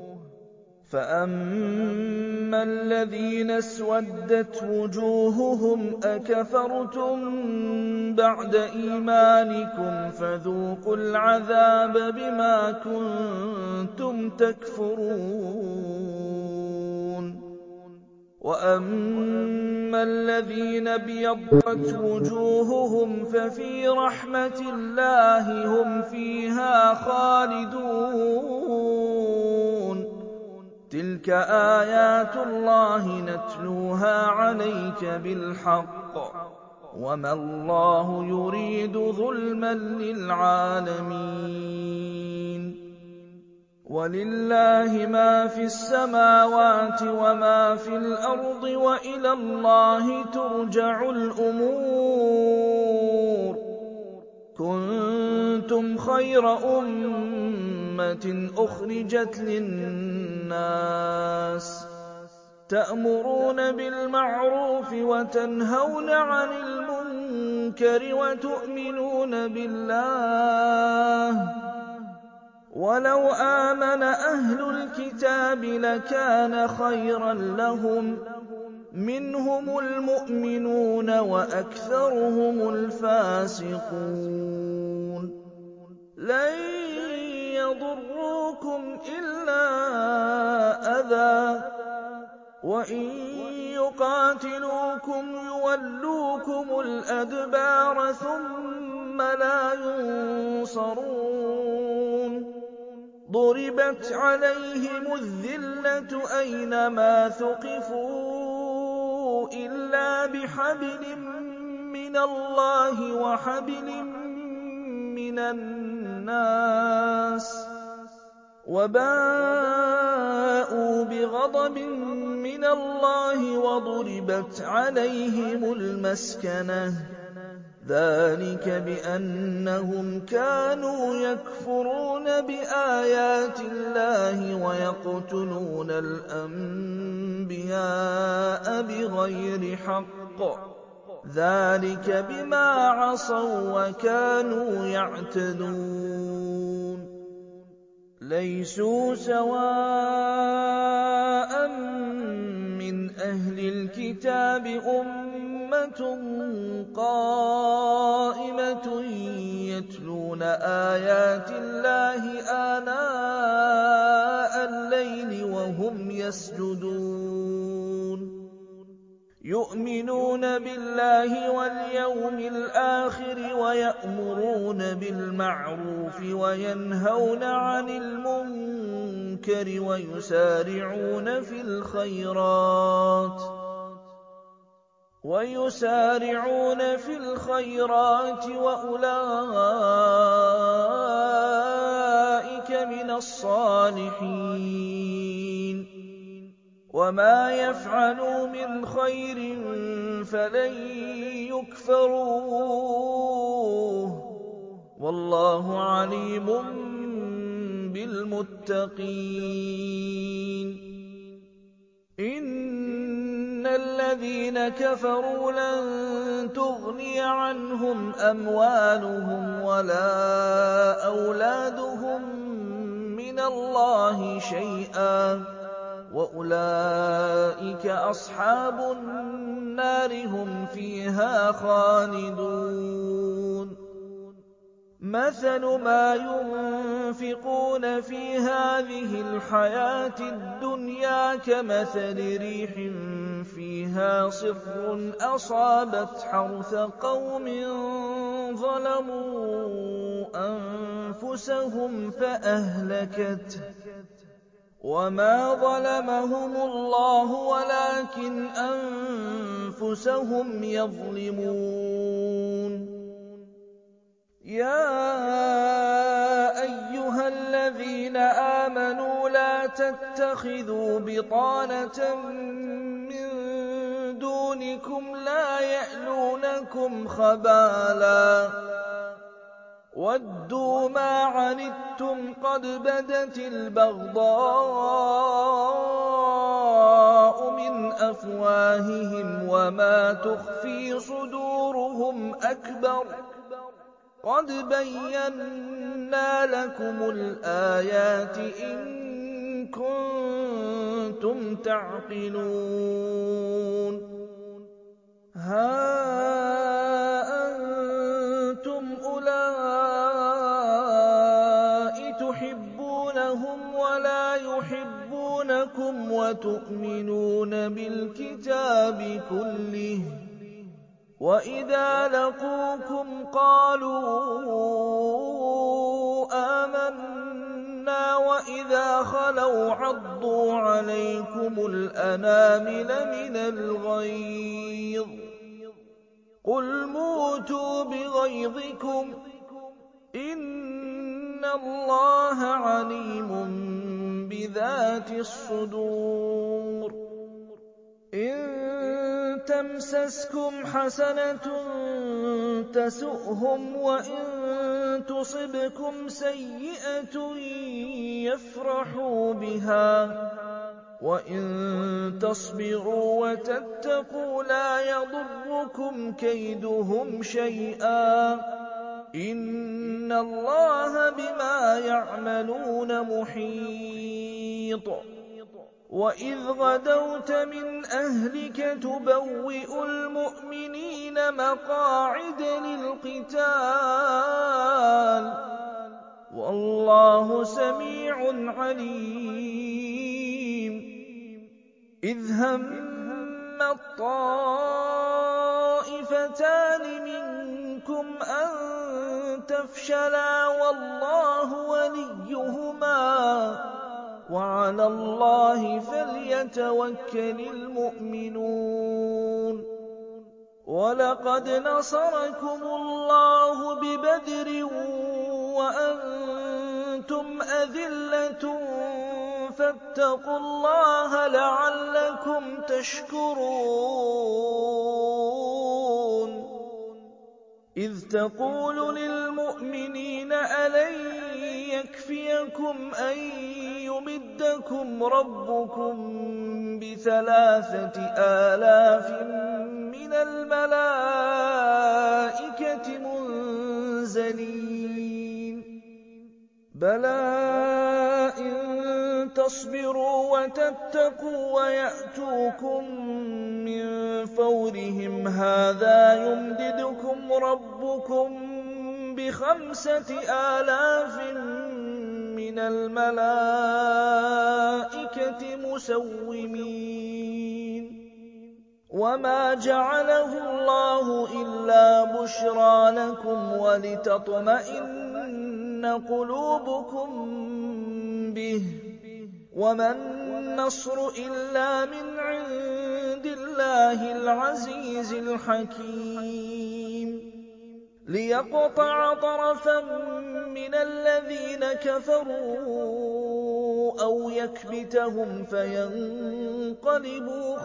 فأما الذين اسودت وجوههم أكفرتم بعد إيمانكم فذوقوا العذاب بما كنتم تكفرون وأما الذين ابيضت وجوههم ففي رحمة الله هم فيها خالدون تلك آيات الله نتلوها عليك بالحق وما الله يريد ظلما للعالمين ولله ما في السماوات وما في الأرض وإلى الله ترجع الأمور كنتم خير أمة أخرجت للناس تَأْمُرُونَ بِالْمَعْرُوفِ وَتَنْهَوْنَ عَنِ الْمُنكَرِ وَتُؤْمِنُونَ بِاللَّهِ ۗ وَلَوْ آمَنَ أَهْلُ الْكِتَابِ لَكَانَ خَيْرًا لَّهُم ۚ مِّنْهُمُ الْمُؤْمِنُونَ وَأَكْثَرُهُمُ الْفَاسِقُونَ لَن يَضُرُّوكُمْ إِلَّا أَذًى ۖ وَإِن يُقَاتِلُوكُمْ يُوَلُّوكُمُ الْأَدْبَارَ ثُمَّ لَا يُنصَرُونَ ضُرِبَتْ عَلَيْهِمُ الذِّلَّةُ أَيْنَمَا ثُقِفُوا إِلَّا بِحَبْلٍ مِّنَ اللَّهِ وَحَبْلٍ مِّنَ النَّاسِ وَبَاءُوا بِغَضَبٍ مِّنَ اللَّهِ وَضُرِبَتْ عَلَيْهِمُ الْمَسْكَنَةُ ۚ ذَٰلِكَ بِأَنَّهُمْ كَانُوا يَكْفُرُونَ بِآيَاتِ اللَّهِ وَيَقْتُلُونَ الْأَنبِيَاءَ بِغَيْرِ حَقٍّ ۚ ذَٰلِكَ بِمَا عَصَوا وَّكَانُوا يَعْتَدُونَ لَيْسُوا سَوَاءً مِّنْ أَهْلِ الْكِتَابِ أُمَّةٌ قَائِمَةٌ يَتْلُونَ آيَاتِ اللَّهِ آنَاءَ اللَّيْلِ وَهُمْ يَسْجُدُونَ يُؤْمِنُونَ بِاللَّهِ وَالْيَوْمِ الْآخِرِ وَيَأْمُرُونَ بِالْمَعْرُوفِ وَيَنْهَوْنَ عَنِ الْمُنكَرِ وَيُسَارِعُونَ فِي الْخَيْرَاتِ وَأُولَٰئِكَ مِنَ الصَّالِحِينَ وَمَا يَفْعَلُوا مِنْ خَيْرٍ فَلَن يُكْفَرُوهُ ۗ وَاللَّهُ عَلِيمٌ بِالْمُتَّقِينَ إِنَّ الَّذِينَ كَفَرُوا لَن تُغْنِيَ عَنْهُمْ أَمْوَالُهُمْ وَلَا أَوْلَادُهُم مِّنَ اللَّهِ شَيْئًا ۖ وَأُولَٰئِكَ أَصْحَابُ النَّارِ ۖ هُمْ فِيهَا خَالِدُونَ مَثَلُ مَا يُنفِقُونَ فِي هَٰذِهِ الْحَيَاةِ الدُّنْيَا كَمَثَلِ رِيحٍ فِيهَا صِرٌّ أَصَابَتْ حَرْثَ قَوْمٍ ظَلَمُوا أَنفُسَهُمْ فَأَهْلَكَتْهُ ۚ وَمَا ظَلَمَهُمُ اللَّهُ وَلَٰكِنْ أَنفُسَهُمْ يَظْلِمُونَ يَا أَيُّهَا الَّذِينَ آمَنُوا لَا تَتَّخِذُوا بِطَانَةً مِّن دُونِكُمْ لَا يَأْلُونَكُمْ خَبَالًا وَدُّوا مَا عَنِتُّمْ قَدْ بَدَتِ الْبَغْضَاءُ مِنْ أَفْوَاهِهِمْ وَمَا تُخْفِي صُدُورُهُمْ أَكْبَرُ ۚ قَدْ بَيَّنَّا لَكُمُ الْآيَاتِ إِن كُنتُمْ تَعْقِلُونَ هَا أَنتُمْ أُولَاءِ تُحِبُّونَهُمْ وَلَا يُحِبُّونَكُمْ وَتُؤْمِنُونَ بِالْكِتَابِ كُلِّهِ ۚ وَإِذَا لَقُوكُمْ قَالُوا آمَنَّا وَإِذَا خَلَوْا عَضُّوا عَلَيْكُمُ الْأَنَامِلَ مِنَ الْغَيْظِ ۚ قُلْ مُوتُوا بِغَيْظِكُمْ ۗ إِنَّ اللَّهَ عَلِيمٌ بِذَاتِ الصُّدُورِ إِن تَمْسَسْكُمْ حَسَنَةٌ تَسُؤْهُمْ وَإِن تُصِبْكُمْ سَيِّئَةٌ يَفْرَحُوا بِهَا وَإِن تَصْبِرُوا وَتَتَّقُوا لَا يَضُرُّكُمْ كَيْدُهُمْ شَيْئًا ۗ إِنَّ اللَّهَ بِمَا يَعْمَلُونَ مُحِيطٌ. وَإِذْ غَدَوْتَ مِنْ أَهْلِكَ تُبَوِّئُ الْمُؤْمِنِينَ مَقَاعِدَ لِلْقِتَالِ ۗ وَاللَّهُ سَمِيعٌ عَلِيمٌ. إِذْ هَمَّ الطَّائِفَتَانِ مِنكُمْ أَن تَفْشَلَا وَاللَّهُ وَلِيُّهُمَا ۗ وَعَلَى اللَّهِ فَلْيَتَوَكَّلِ الْمُؤْمِنُونَ. وَلَقَدْ نَصَرَكُمُ اللَّهُ بِبَدْرٍ وَأَنتُمْ أَذِلَّةٌ فَاتَّقُوا اللَّهَ لَعَلَّكُمْ تَشْكُرُونَ. إِذْ تَقُولُ لِلْمُؤْمِنِينَ أَلَن يَكْفِيَكُمْ أَن يُمِدَّكُمْ رَبُّكُم ب3,000 مِّنَ الْمَلَائِكَةِ مُنزَلِينَ ۚ بَلَىٰ إِن تَصْبِرُوا وَتَتَّقُوا وَيَأْتُوكُم مِّن فَوْرِهِمْ هَٰذَا يُمْدِدْكُمْ رَبُّكُم ب5,000 مِّنَ الْمَلَائِكَةِ مُسَوِّمِينَ ۚ وَمَا جَعَلَهُ اللَّهُ إِلَّا بُشْرَىٰ لَكُمْ وَلِتَطْمَئِنَّ قُلُوبُكُم بِهِ ۗ وَمَا النَّصْرُ إِلَّا مِنْ عِندِ اللَّهِ الْعَزِيزِ الْحَكِيمِ. لِيَقْطَعَ طَرَفًا مِّنَ الَّذِينَ كَفَرُوا أَوْ يَكْبِتَهُمْ فَيَنقَلِبُوا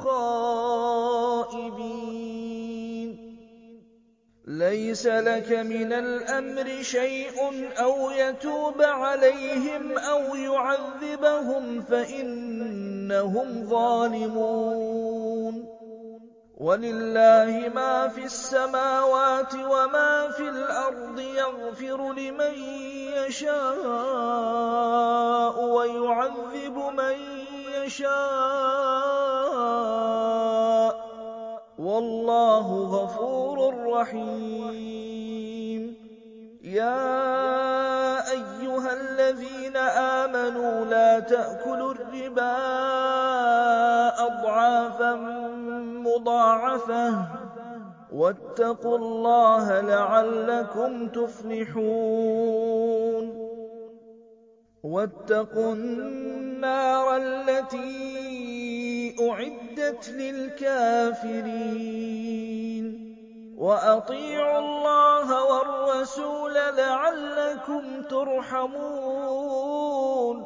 خَائِبِينَ. لَيْسَ لَكَ مِنَ الْأَمْرِ شَيْءٌ أَوْ يَتُوبَ عَلَيْهِمْ أَوْ يُعَذِّبَهُمْ فَإِنَّهُمْ ظَالِمُونَ. وَلِلَّهِ مَا فِي السَّمَاوَاتِ وَمَا فِي الْأَرْضِ ۚ يَغْفِرُ لِمَن يَشَاءُ وَيُعَذِّبُ مَن يَشَاءُ ۚ وَاللَّهُ غَفُورٌ رَّحِيمٌ. يَا أَيُّهَا الَّذِينَ آمَنُوا لَا تَأْكُلُوا الرِّبَا أَضْعَافًا مُّضَاعَفَةً ۖ وَاتَّقُوا اللَّهَ لَعَلَّكُمْ تُفْلِحُونَ. وَاتَّقُوا النَّارَ الَّتِي أُعِدَّتْ لِلْكَافِرِينَ. وَأَطِيعُوا اللَّهَ وَالرَّسُولَ لَعَلَّكُمْ تُرْحَمُونَ.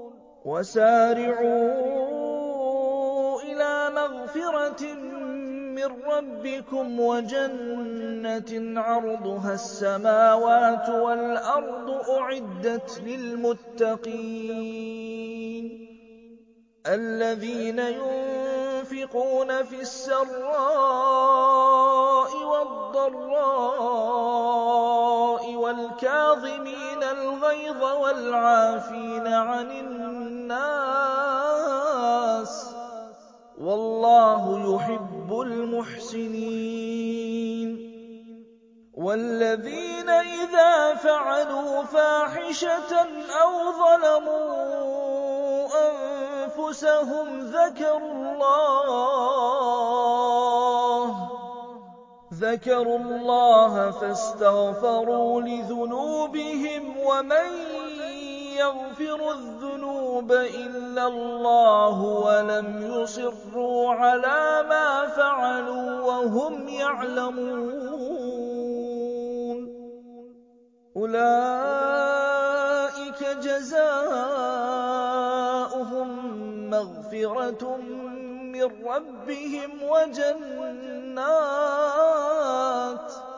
وَسَارِعُوا إِلَىٰ مَغْفِرَةٍ مِّن رَّبِّكُمْ وَجَنَّةٍ عَرْضُهَا السَّمَاوَاتُ وَالْأَرْضُ أُعِدَّتْ لِلْمُتَّقِينَ الَّذِينَ يُنفِقُونَ فِي السَّرَّاءِ وَالضَّرَّاءِ وَالْكَاظِمِينَ الْغَيْظَ وَالْعَافِينَ عَنِ النَّاسِ ۗ وَاللَّهُ يُحِبُّ الْمُحْسِنِينَ. وَالَّذِينَ إِذَا فَعَلُوا فَاحِشَةً أَوْ ظَلَمُوا أَنفُسَهُمْ ذَكَرُوا اللَّهَ فَاسْتَغْفَرُوا لِذُنُوبِهِمْ وَمَن يَغْفِرُ الذُّنُوبَ إِلَّا اللَّهُ وَلَمْ يُصِرُّوا عَلَىٰ مَا فَعَلُوا وَهُمْ يَعْلَمُونَ. أُولَٰئِكَ جَزَاؤُهُم مَّغْفِرَةٌ مِّن رَّبِّهِمْ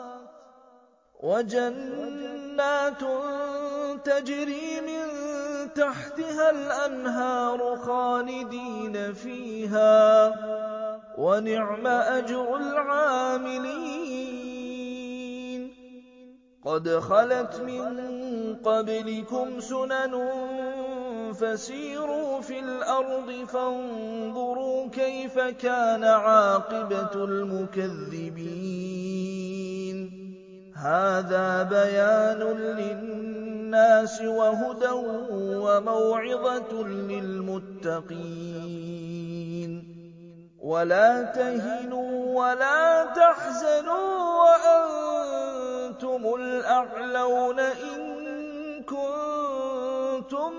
وَجَنَّاتٌ تَجْرِي مِن تحتها الأنهار خالدين فيها ۚ وَنِعْمَ أَجْرُ الْعَامِلِينَ قَدْ خَلَتْ مِن قَبْلِكُمْ سُنَنٌ فَسِيرُوا فِي الْأَرْضِ فَانظُرُوا كَيْفَ كَانَ عَاقِبَةُ الْمُكَذِّبِينَ هَٰذَا بَيَانٌ لِّلنَّاسِ وَهُدًى وَمَوْعِظَةٌ لِّلْمُتَّقِينَ وَلَا تَهِنُوا وَلَا تَحْزَنُوا وَأَنتُمُ الْأَعْلَوْنَ إِن كُنتُم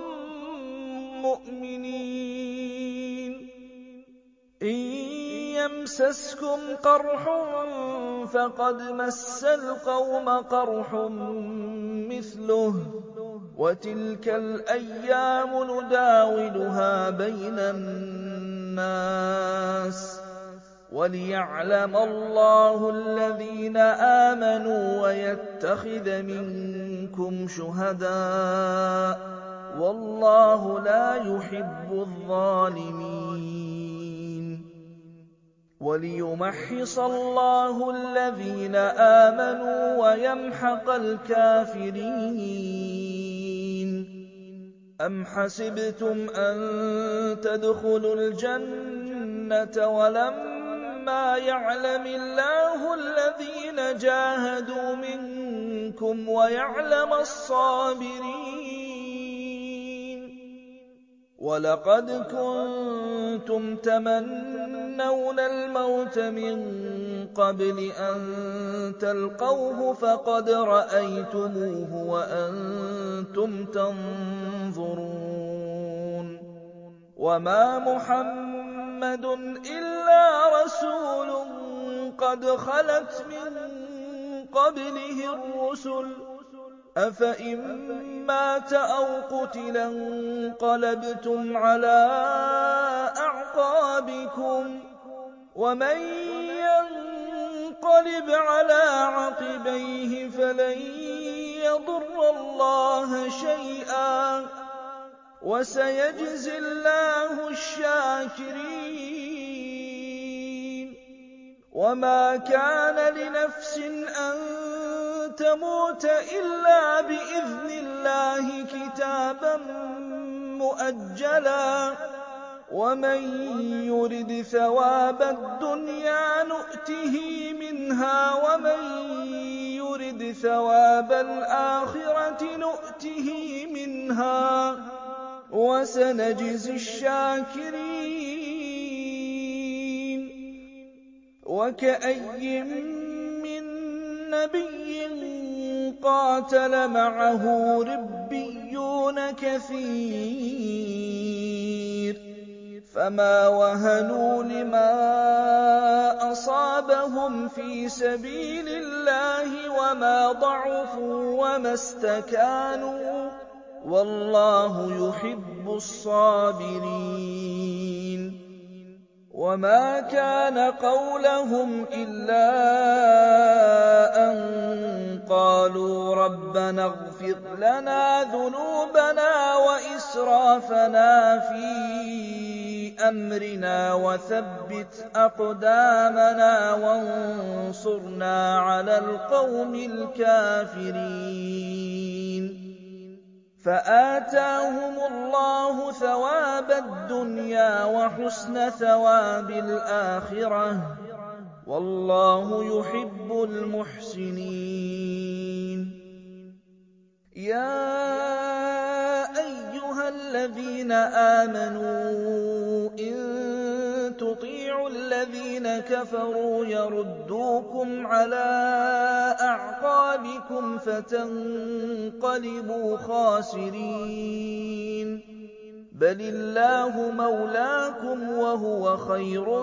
مُّؤْمِنِينَ إِن يَمْسَسْكُمْ قَرْحٌ فَقَدْ مَسَّ الْقَوْمَ قَرْحٌ مِّثْلُهُ ۚ وَتِلْكَ الْأَيَّامُ نُدَاوِلُهَا بَيْنَ النَّاسِ وَلِيَعْلَمَ اللَّهُ الَّذِينَ آمَنُوا وَيَتَّخِذَ مِنكُمْ شُهَدَاءَ ۗ وَاللَّهُ لَا يُحِبُّ الظَّالِمِينَ وَلِيُمَحِّصَ اللَّهُ الَّذِينَ آمَنُوا وَيَمْحَقَ الْكَافِرِينَ أَمْ حَسِبْتُمْ أَن تَدْخُلُوا الْجَنَّةَ وَلَمَّا يَعْلَمِ اللَّهُ الَّذِينَ جَاهَدُوا مِنكُمْ وَيَعْلَمَ الصَّابِرِينَ وَلَقَدْ كُنتُمْ تَمَنَّوْنَ الْمَوْتَ مِن قَبْلِ أَن تَلْقَوْهُ فَقَدْ رَأَيْتُمُوهُ وَأَنتُمْ تَنظُرُونَ وَمَا مُحَمَّدٌ إِلَّا رَسُولٌ قَدْ خَلَتْ مِن قَبْلِهِ الرُّسُلُ ۚ أَفَإِن مَّاتَ أَوْ قُتِلَ انقَلَبْتُمْ عَلَىٰ أَعْقَابِكُمْ ۚ وَمَن يَنقَلِبْ عَلَىٰ عَقِبَيْهِ فَلَن يَضُرَّ اللَّهَ شَيْئًا ۗ وَسَيَجْزِي اللَّهُ الشَّاكِرِينَ وَمَا كَانَ لِنَفْسٍ أَن تَمُوتَ إِلَّا بِإِذْنِ اللَّهِ كِتَابًا مُّؤَجَّلًا ۗ وَمَن يُرِدْ ثَوَابَ الدُّنْيَا نُؤْتِهِ مِنْهَا وَمَن يُرِدْ ثَوَابَ الْآخِرَةِ نُؤْتِهِ مِنْهَا ۚ وَسَنَجْزِي الشَّاكِرِينَ وَكَأَيِّن مِّن نَّبِيٍّ قَاتَلَ مَعَهُ رِبِّيُّونَ كَثِيرٌ فَمَا وَهَنُوا لِمَا أَصَابَهُمْ فِي سَبِيلِ اللَّهِ وَمَا ضَعُفُوا وَمَا اسْتَكَانُوا ۗ وَاللَّهُ يُحِبُّ الصَّابِرِينَ وَمَا كَانَ قَوْلَهُمْ إِلَّا أَن قَالُوا رَبَّنَا اغْفِرْ لَنَا ذُنُوبَنَا وَإِسْرَافَنَا فِي أَمْرِنَا وَثَبِّتْ أَقْدَامَنَا وَانصُرْنَا عَلَى الْقَوْمِ الْكَافِرِينَ فَآتَاهُمُ اللَّهُ ثَوَابَ الدُّنْيَا وَحُسْنَ ثَوَابِ الْآخِرَةِ ۗ وَاللَّهُ يُحِبُّ الْمُحْسِنِينَ يَا أَيُّهَا الَّذِينَ آمَنُوا إِن تُطِيعُوا الَّذِينَ كَفَرُوا يَرُدُّوكُمْ عَلَىٰ أَعْقَابِكُمْ فَتَنقَلِبُوا خَاسِرِينَ بَلِ اللَّهُ مَوْلَاكُمْ وَهُوَ خَيْرُ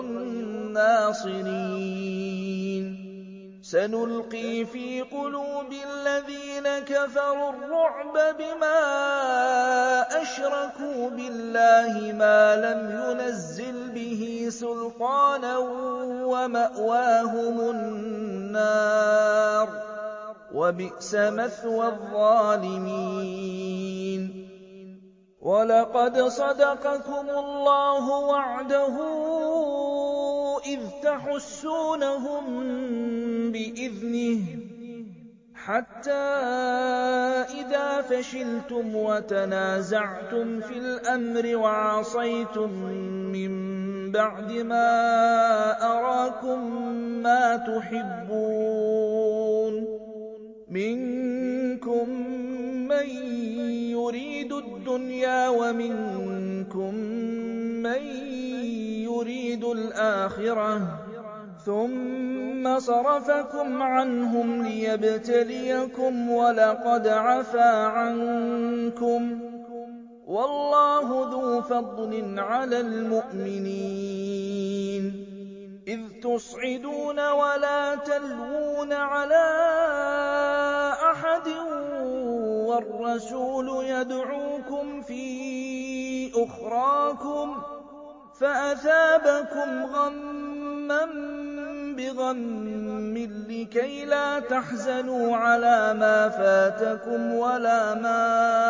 النَّاصِرِينَ سَنُلْقِي فِي قُلُوبِ الَّذِينَ كَفَرُوا الرُّعْبَ بِمَا أَشْرَكُوا بِاللَّهِ مَا لَمْ يُنَزِّلْ بِهِ سُلْطَانًا وَمَأْوَاهُمُ النَّارُ ۖ وَبِئْسَ مَثْوَى الظَّالِمِينَ وَلَقَدْ صَدَقَكُمُ اللَّهُ وَعْدَهُ إِذْ تَحُسُّونَهُم بِإِذْنِهِ حَتَّىٰ إِذَا فَشِلْتُمْ وَتَنَازَعْتُمْ فِي الْأَمْرِ وَعَصَيْتُم مِّن بَعْدِ مَا أَرَاكُم مَّا تُحِبُّونَ مِنكُم مَّن يُرِيدُ الدُّنْيَا وَمِنكُم مَّن يُرِيدُ الْآخِرَةَ ثُمَّ صَرَفَكُمْ عَنْهُمْ لِيَبْتَلِيَكُمْ وَلَقَدْ عَفَا عَنكُمْ ۗ وَاللَّهُ ذُو فَضْلٍ عَلَى الْمُؤْمِنِينَ إِذْ تُصْعِدُونَ وَلَا تَلْوُونَ عَلَىٰ أَحَدٍ وَالرَّسُولُ يَدْعُوكُمْ فِي أُخْرَاكُمْ فَأَثَابَكُمْ غَمًّا بِغَمٍّ لِّكَيْ لَا تَحْزَنُوا عَلَىٰ مَا فَاتَكُمْ وَلَا مَا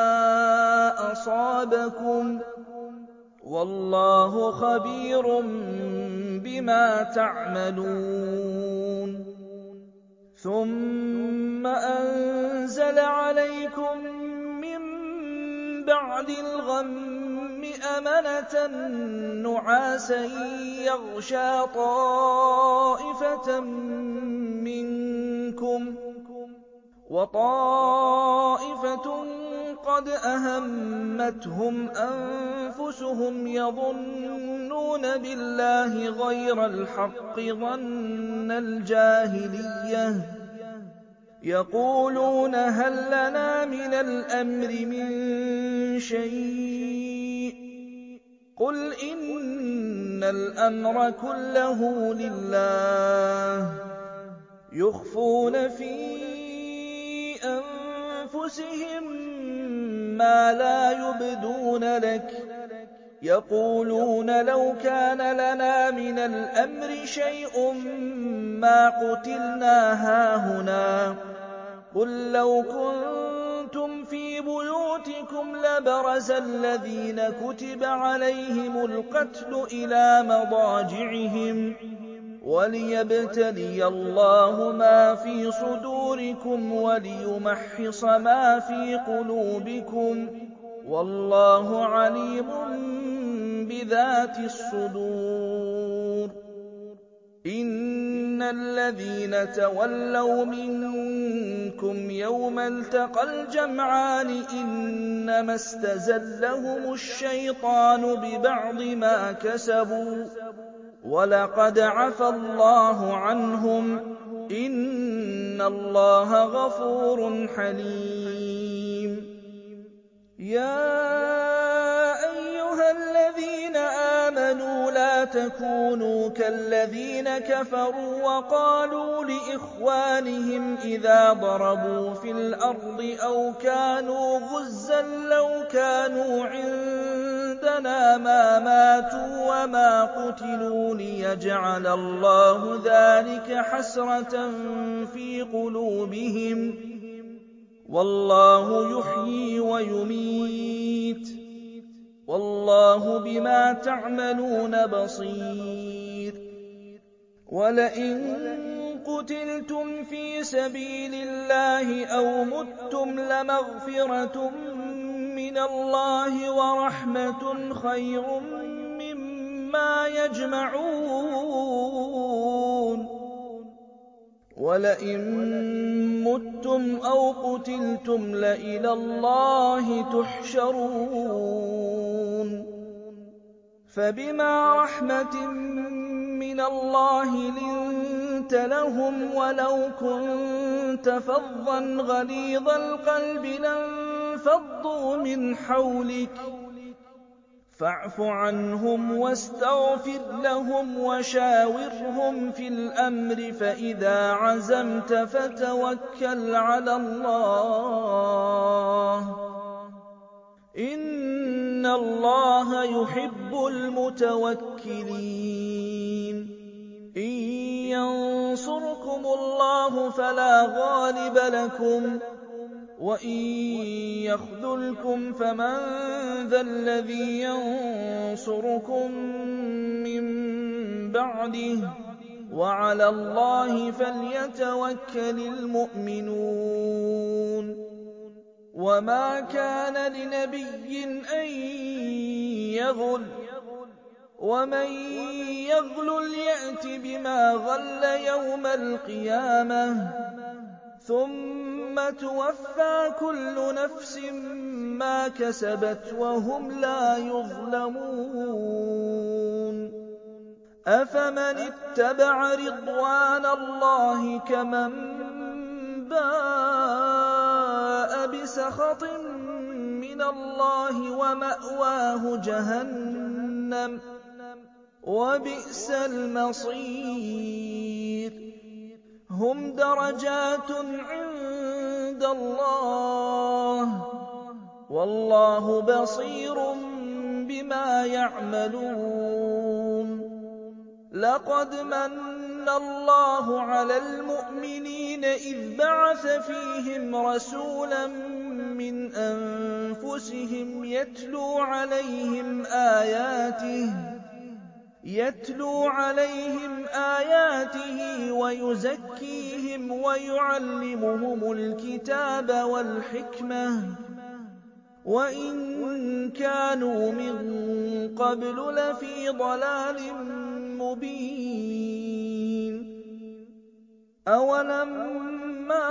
أَصَابَكُمْ ۗ وَاللَّهُ خَبِيرٌ بِمَا تَعْمَلُونَ ثُمَّ أَنزَلَ عَلَيْكُم مِّن بَعْدِ الْغَمِّ أَمَنَةً نُّعَاسًا يَغْشَىٰ طَائِفَةً مِّنكُمْ ۖ وَطَائِفَةٌ قَدْ أَهَمَّتْهُمْ أَنفُسُهُمْ يَظُنُّونَ بِاللَّهِ غَيْرَ الْحَقِّ ظَنَّ الْجَاهِلِيَّةِ يَقُولُونَ هَل لَّنَا مِنَ الْأَمْرِ مِن شَيْءٍ ۗ قُلْ إِنَّ الْأَمْرَ كُلَّهُ لِلَّهِ يُخْفُونَ فِي أَنفُسِهِم مَّا لَا يُبْدُونَ لَكَ يَقُولُونَ لَوْ كَانَ لَنَا مِنَ الْأَمْرِ شَيْءٌ مَّا قُتِلْنَا هَاهُنَا ۗ قُل لَّوْ كُنتُمْ فِي بُيُوتِكُمْ لَبَرَزَ الَّذِينَ كُتِبَ عَلَيْهِمُ الْقَتْلُ إِلَىٰ مَضَاجِعِهِمْ وَلِيَبْتَلِيَ اللَّهُ مَا فِي صُدُورِكُمْ وَلِيُمَحِّصَ مَا فِي قُلُوبِكُمْ ۗ وَاللَّهُ عَلِيمٌ بِذَاتِ الصُّدُورِ إِنَّ الَّذِينَ تَوَلَّوْا مِنكُمْ يَوْمَ الْتَقَى الْجَمْعَانِ إِنَّمَا اسْتَزَلَّهُمُ الشَّيْطَانُ بِبَعْضِ مَا كَسَبُوا ۖ وَلَقَدْ عَفَا اللَّهُ عَنْهُمْ ۗ إِنَّ اللَّهَ غَفُورٌ حَلِيمٌ يَا أَيُّهَا الَّذِينَ آمَنُوا لَا تَكُونُوا كَالَّذِينَ كَفَرُوا وَقَالُوا لِإِخْوَانِهِمْ إِذَا ضَرَبُوا فِي الْأَرْضِ أَوْ كَانُوا غُزًّى لَّوْ كَانُوا عِندَنَا مَا مَاتُوا وَمَا قُتِلُوا لِيَجْعَلَ اللَّهُ ذَٰلِكَ حَسْرَةً فِي قُلُوبِهِمْ ۗ وَاللَّهُ يُحْيِي وَيُمِيتُ ۗ وَاللَّهُ بِمَا تَعْمَلُونَ بَصِيرٌ وَلَئِن قُتِلْتُمْ فِي سَبِيلِ اللَّهِ أَوْ مُتُّمْ لَمَغْفِرَةٌ مِّنَ اللَّهِ وَرَحْمَةٌ خَيْرٌ مِّمَّا يَجْمَعُونَ وَلَئِن مُّتُّمْ أَوْ قُتِلْتُمْ لَإِلَى اللَّهِ تُحْشَرُونَ فَبِمَا رَحْمَةٍ مِّنَ اللَّهِ لِنتَ لَهُمْ وَلَوْ كُنتَ فَظًّا غَلِيظَ الْقَلْبِ لَانفَضُّوا مِنْ حَوْلِكَ فَاعْفُ عَنْهُمْ وَاسْتَغْفِرْ لَهُمْ وَشَاوِرْهُمْ فِي الْأَمْرِ فَإِذَا عَزَمْتَ فَتَوَكَّلْ عَلَى اللَّهِ ۚ إِنَّ اللَّهَ يُحِبُّ الْمُتَوَكِّلِينَ إِن يَنصُرْكُمُ اللَّهُ فَلَا غَالِبَ لَكُمْ ۖ وَإِن يَخْذُلْكُمْ فَمَن ذا الذي ينصركم من بعده وعلى الله فليتوكل المؤمنون وما كان لنبي أن يغل ومن يغلل يأت بما غل يوم القيامة ثم توفى كل نفس ما كسبت وهم لا يظلمون أفمن اتبع رضوان الله كمن باء بسخط من الله ومأواه جهنم وبئس المصير هم درجات عند الله والله بصير بما يعملون لقد من الله على المؤمنين إذ بعث فيهم رسولا من أنفسهم يتلو عليهم آياته ويزكيهم ويعلمهم الكتاب والحكمة وإن كانوا من قبل لفي ضلال مبين أولما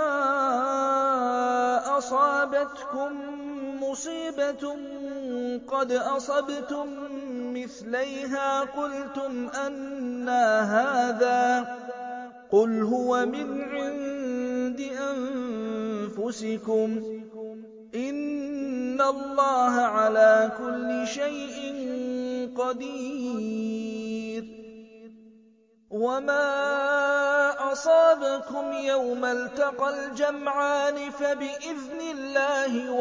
أصابتكم مصيبة قد أصبتم مثليها قلتم أنى هذا قل هو من عند أنفسكم إن الله على كل شيء قدير وما أصابكم يوم التقى الجمعان فبإذن الله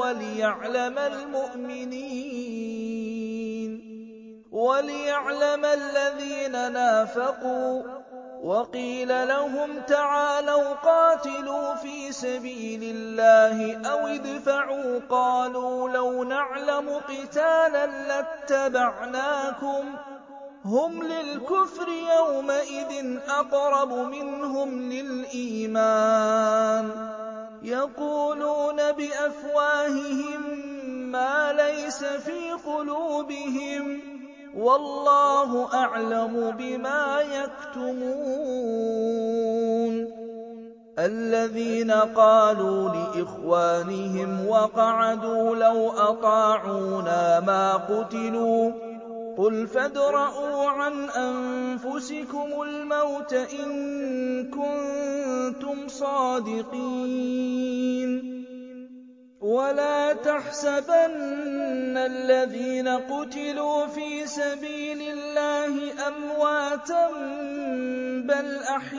وليعلم الذين نافقوا وقيل لهم تعالوا قاتلوا في سبيل الله أو ادفعوا قالوا لو نعلم قتالا لاتبعناكم هم للكفر يومئذ أقرب منهم للإيمان يقولون بأفواههم ما ليس في قلوبهم والله أعلم بما يكتمون الذين قالوا لإخوانهم وقعدوا لو أطاعونا ما قتلوا قل فادرءوا عن أنفسكم الموت إن كنتم صادقين ولا تحسبن الذين قتلوا في سبيل الله أمواتا بل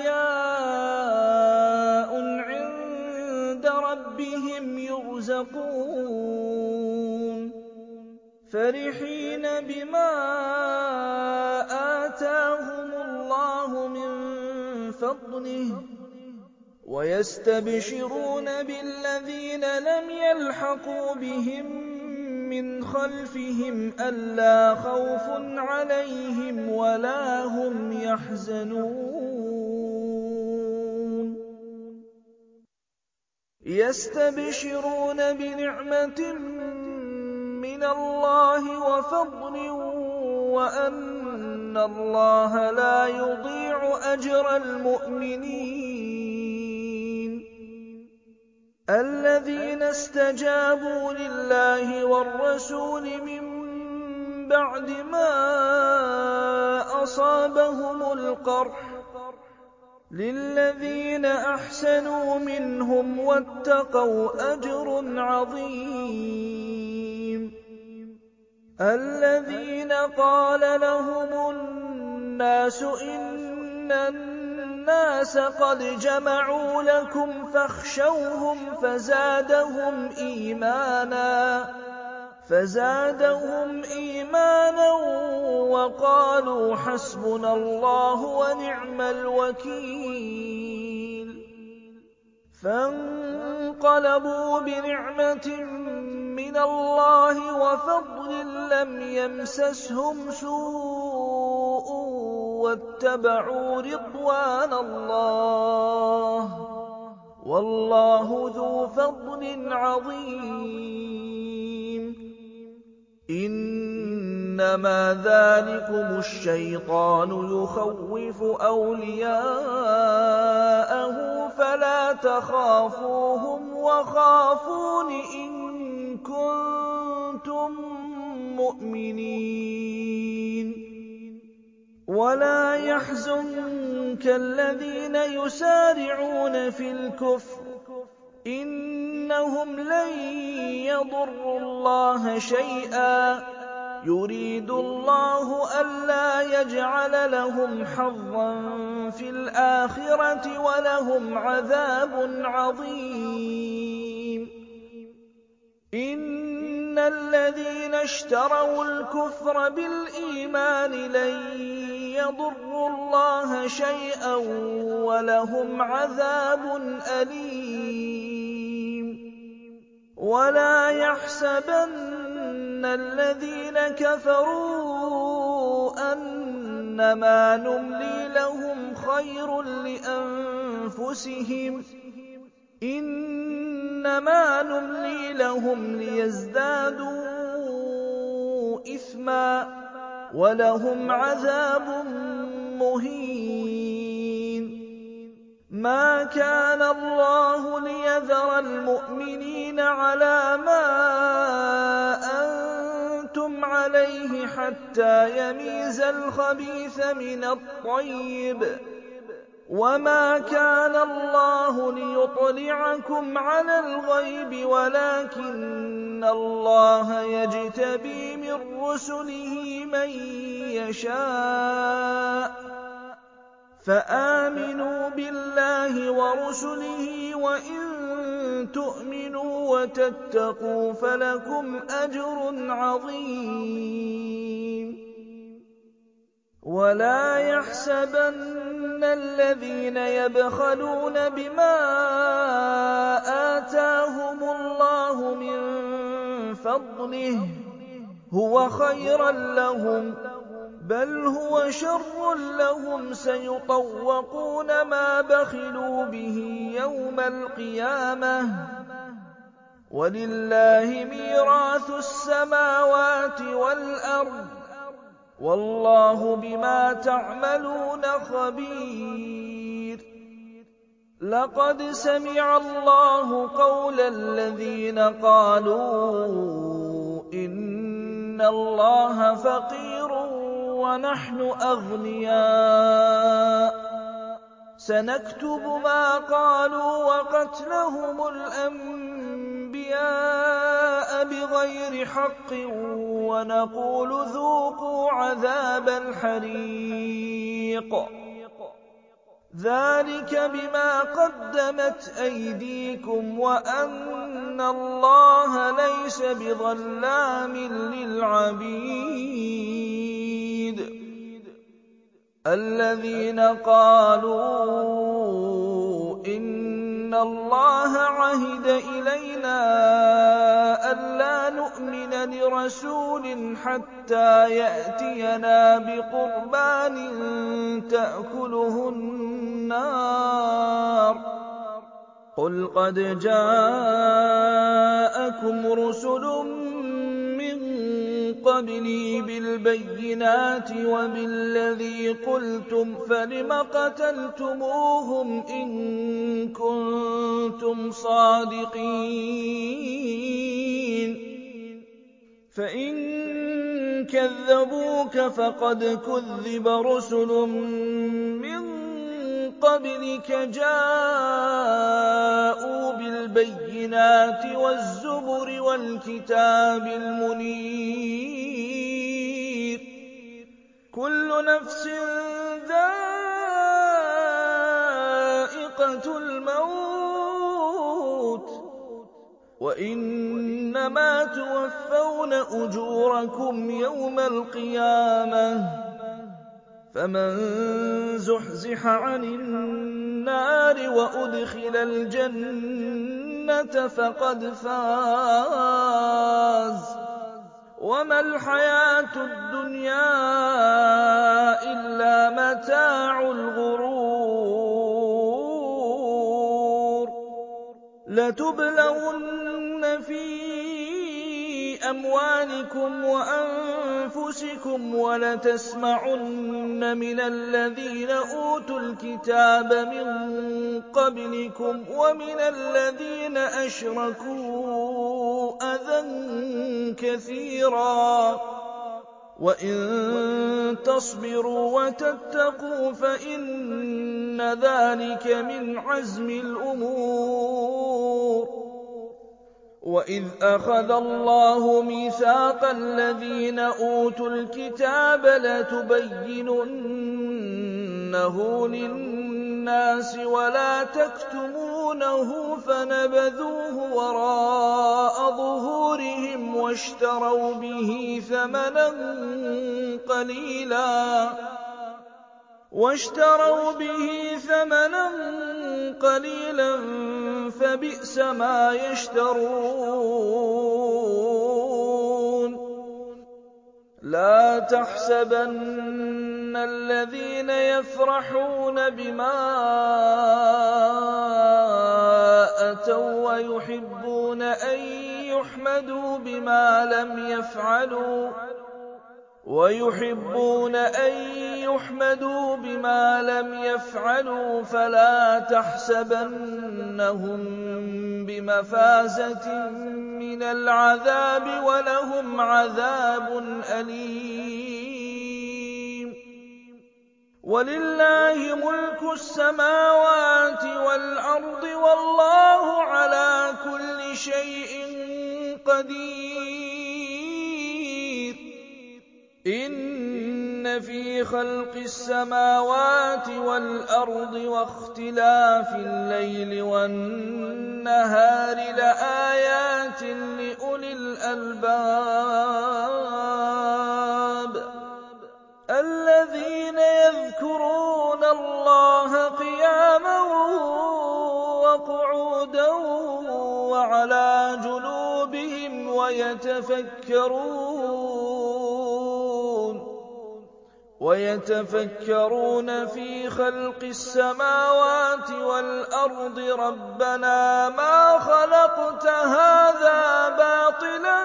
أحياء عند ربهم يرزقون فرحين بما آتاهم الله من فضله ويستبشرون بالذين لم يلحقوا بهم من خلفهم ألا خوف عليهم ولا هم يحزنون يستبشرون بنعمة من الله وفضل وأن الله لا يضيع أجر المؤمنين الذين استجابوا لله والرسول من بعد ما أصابهم القرح للذين أحسنوا منهم واتقوا أجر عظيم الذين قال لهم الناس إن الناس قد جمعوا لكم فاخشوهم فزادهم إيمانا وقالوا حسبنا الله ونعم الوكيل فانقلبوا بنعمة مِّنَ اللَّهِ وَفَضْلٍ لَّمْ يَمْسَسْهُمْ سُوءٌ وَاتَّبَعُوا رِضْوَانَ اللَّهِ ۗ وَاللَّهُ ذُو فَضْلٍ عَظِيمٍ. إِنَّمَا ذَٰلِكُمُ الشَّيْطَانُ يُخَوِّفُ أَوْلِيَاءَهُ فَلَا تَخَافُوهُمْ وَخَافُونِ إِن كُنتُم مُّؤْمِنِينَ. وَلَا يَحْزُنكَ الَّذِينَ يُسَارِعُونَ فِي الْكُفْرِ ۚ إِنَّهُمْ لَن يَضُرُّوا اللَّهَ شَيْئًا ۗ يُرِيدُ اللَّهُ أَلَّا يَجْعَلَ لَهُمْ حَظًّا فِي الْآخِرَةِ ۖ وَلَهُمْ عَذَابٌ عَظِيمٌ. إِنَّ الَّذِينَ اشْتَرَوُا الْكُفْرَ بِالْإِيمَانِ لَن يَضُرُّوا اللَّهَ شَيْئًا وَلَهُمْ عَذَابٌ أَلِيمٌ. وَلَا يَحْسَبَنَّ الَّذِينَ كَفَرُوا أَنَّمَا نُمْلِي لَهُمْ خَيْرٌ لِّأَنفُسِهِمْ ۚ إِنَّمَا نُمْلِي لَهُمْ لِيَزْدَادُوا إِثْمًا ۚ وَلَهُمْ عَذَابٌ مُّهِينٌ. مَا كَانَ اللَّهُ لِيَذَرَ الْمُؤْمِنِينَ عَلَىٰ مَا أَنتُمْ عَلَيْهِ حَتَّىٰ يَمِيزَ الْخَبِيثَ مِنَ الطَّيِّبِ ۗ وَمَا كَانَ اللَّهُ لِيُطْلِعَكُمْ عَلَى الْغَيْبِ وَلَٰكِنَّ اللَّهَ يَجْتَبِي مِن رُّسُلِهِ مَن يَشَاءُ ۖ فَآمِنُوا بِاللَّهِ وَرُسُلِهِ ۚ وَإِن تُؤْمِنُوا وَتَتَّقُوا فَلَكُمْ أَجْرٌ عَظِيمٌ. وَلَا يَحْسَبَنَّ الَّذِينَ يَبْخَلُونَ بِمَا آتَاهُمُ اللَّهُ مِن فَضْلِهِ هُوَ خَيْرًا لَّهُم، بَلْ هُوَ شَرٌّ لَّهُمْ ۖ سَيُطَوَّقُونَ مَا بَخِلُوا بِهِ يَوْمَ الْقِيَامَةِ ۗ وَلِلَّهِ مِيرَاثُ السَّمَاوَاتِ وَالْأَرْضِ ۗ وَاللَّهُ بِمَا تَعْمَلُونَ خَبِيرٌ. لَّقَدْ سَمِعَ اللَّهُ قَوْلَ الَّذِينَ قَالُوا إِنَّ اللَّهَ فَقِيرٌ وَنَحْنُ أَغْنِيَاءُ ۘ سَنَكْتُبُ مَا قَالُوا وَقَتْلَهُمُ الْأَنبِيَاءَ بِغَيْرِ حَقٍّ وَنَقُولُ ذُوقُوا عَذَابَ الْحَرِيقِ ذَٰلِكَ بِمَا قَدَّمَتْ أَيْدِيكُمْ وَأَنَّ اللَّهَ لَيْسَ بِظَلَّامٍ لِّلْعَبِيدِ. الَّذِينَ قَالُوا إِنَّ اللَّهَ عَهِدَ إِلَيْنَا أَلَّا نُؤْمِنَ لِرَسُولٍ حَتَّىٰ يَأْتِيَنَا بِقُرْبَانٍ تَأْكُلُهُ النَّارُ ۗ قُلْ قَدْ جَاءَكُمْ رُسُلٌ مِّن قَبْلِي بِالْبَيِّنَاتِ وَبِالَّذِي قُلْتُمْ فَلِمَ قَتَلْتُمُوهُمْ إِن كُنتُمْ صَادِقِينَ فَإِن كَذَّبُوكَ فَقَدْ كُذِّبَ رُسُلٌ مِّن قَبْلِكَ جَاءُوا بِالْبَيِّنَاتِ وَالزُّبُرِ وَالْكِتَابِ الْمُنِيرِ كُلُّ نَفْسٍ ذَائِقَةُ الْمَوْتِ ۖ وَإِنَّمَا تُوَفَّوْنَ أُجُورَكُمْ يَوْمَ الْقِيَامَةِ ۖ فَمَن زُحْزِحَ عَنِ النَّارِ وَأُدْخِلَ الْجَنَّةَ الجنة فقد فاز وما الحياة الدنيا إلا متاع الغرور لتبلغن في أموالكم وأنفسكم ولتسمعن من الذين أوتوا الكتاب من قبلكم ومن الذين أشركوا أذى كثيرا وإن تصبروا وتتقوا فإن ذلك من عزم الأمور وإذ أخذ الله ميثاق الذين أوتوا الكتاب لتبيننه للناس ولا تكتمونه فنبذوه وراء ظهورهم واشتروا به ثمنا قليلا فبئس ما يشترون لا تحسبن الذين يفرحون بما أتوا ويحبون أن يحمدوا بما لم يفعلوا فلا تحسبنهم بمفازة من العذاب ولهم عذاب أليم ولله ملك السماوات والأرض والله على كل شيء قدير إن في خلق السماوات والأرض واختلاف الليل والنهار لآيات لأولي الألباب الذين يذكرون الله قياما وقعودا وعلى جنوبهم ويتفكرون في خلق السماوات والأرض ربنا ما خلقت هذا باطلا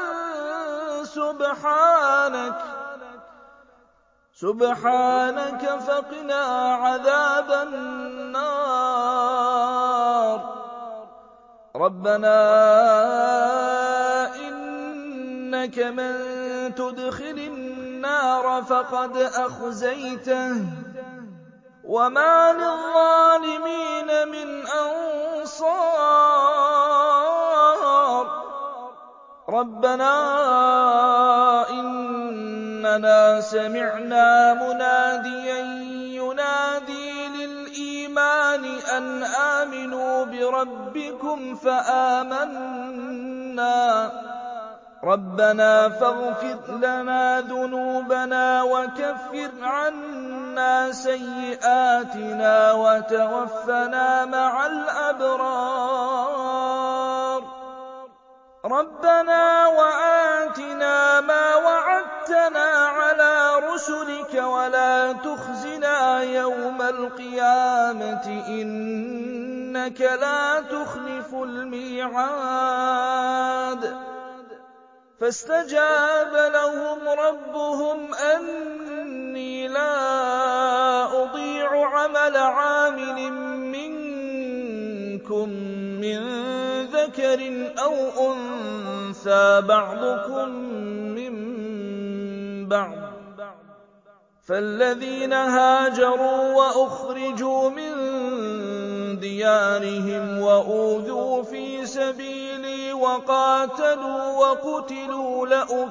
سبحانك فقنا عذاب النار ربنا إنك من تدخل النار فقد أخزيته وما للظالمين من أنصار ربنا إننا سمعنا مناديا ينادي للإيمان أن آمنوا بربكم فآمنا ربنا فاغفر لنا ذنوبنا وكفر عنا سيئاتنا وتوفنا مع الأبرار ربنا وآتنا ما وعدتنا على رسلك ولا تخزنا يوم القيامة إنك لا تخلف الميعاد فاستجاب لهم ربهم أني لا أضيع عمل عامل منكم من ذكر أو أنثى بعضكم من بعض فالذين هاجروا وأخرجوا من ديارهم وأوذوا في سبيلي وقاتلوا وقتلوا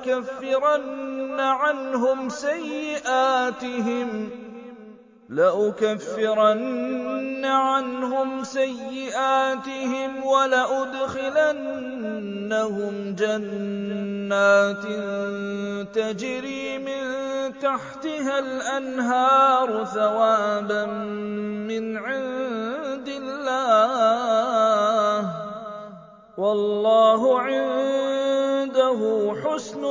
لأكفرن عنهم سيئاتهم ولأدخلنهم جنات تجري من تحتها الأنهار ثوابا من عند الله وَاللَّهُ عِندَهُ حُسْنُ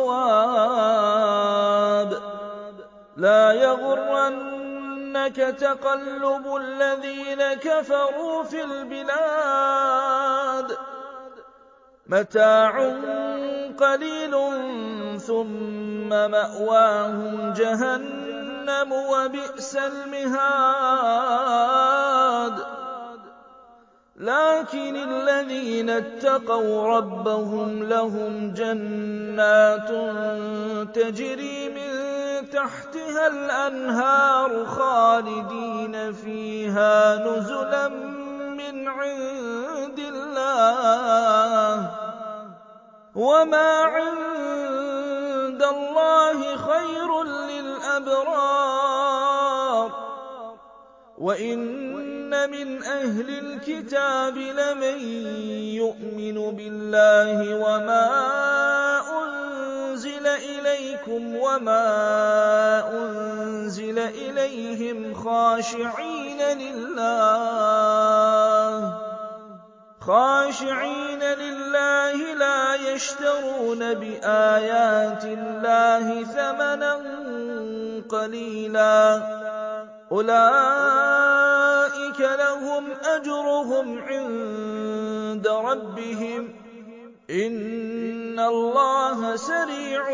الثَّوَابِ. لَا يَغُرَّنَّكَ تَقَلُّبُ الَّذِينَ كَفَرُوا فِي الْبِلَادِ. مَتَاعٌ قَلِيلٌ ثُمَّ مَأْوَاهُمْ جَهَنَّمُ وَبِئْسَ الْمِهَادُ. لَٰكِنِ الَّذِينَ اتَّقَوْا رَبَّهُمْ لَهُمْ جَنَّاتٌ تَجْرِي مِن تَحْتِهَا الْأَنْهَارُ خَالِدِينَ فِيهَا نُزُلًا مِّنْ عِندِ اللَّهِ ۗ وَمَا عِندَ اللَّهِ خَيْرٌ لِّلْأَبْرَارِ. وَإِنَّ مِنْ أَهْلِ الْكِتَابِ لَمَن يُؤْمِنُ بِاللَّهِ وَمَا أُنزِلَ إِلَيْكُمْ وَمَا أُنزِلَ إِلَيْهِمْ خَاشِعِينَ لِلَّهِ لَا يَشْتَرُونَ بِآيَاتِ اللَّهِ ثَمَنًا قَلِيلًا ۗ أُولَٰئِكَ لَهُمْ أَجْرُهُمْ عِندَ رَبِّهِمْ ۗ إِنَّ اللَّهَ سَرِيعُ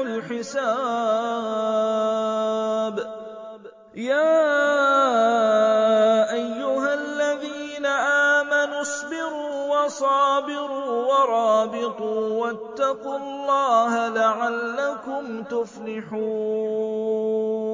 الْحِسَابِ. يَا أَيُّهَا الَّذِينَ آمَنُوا اصْبِرُوا وَصَابِرُوا وَرَابِطُوا وَاتَّقُوا اللَّهَ لَعَلَّكُمْ تُفْلِحُونَ.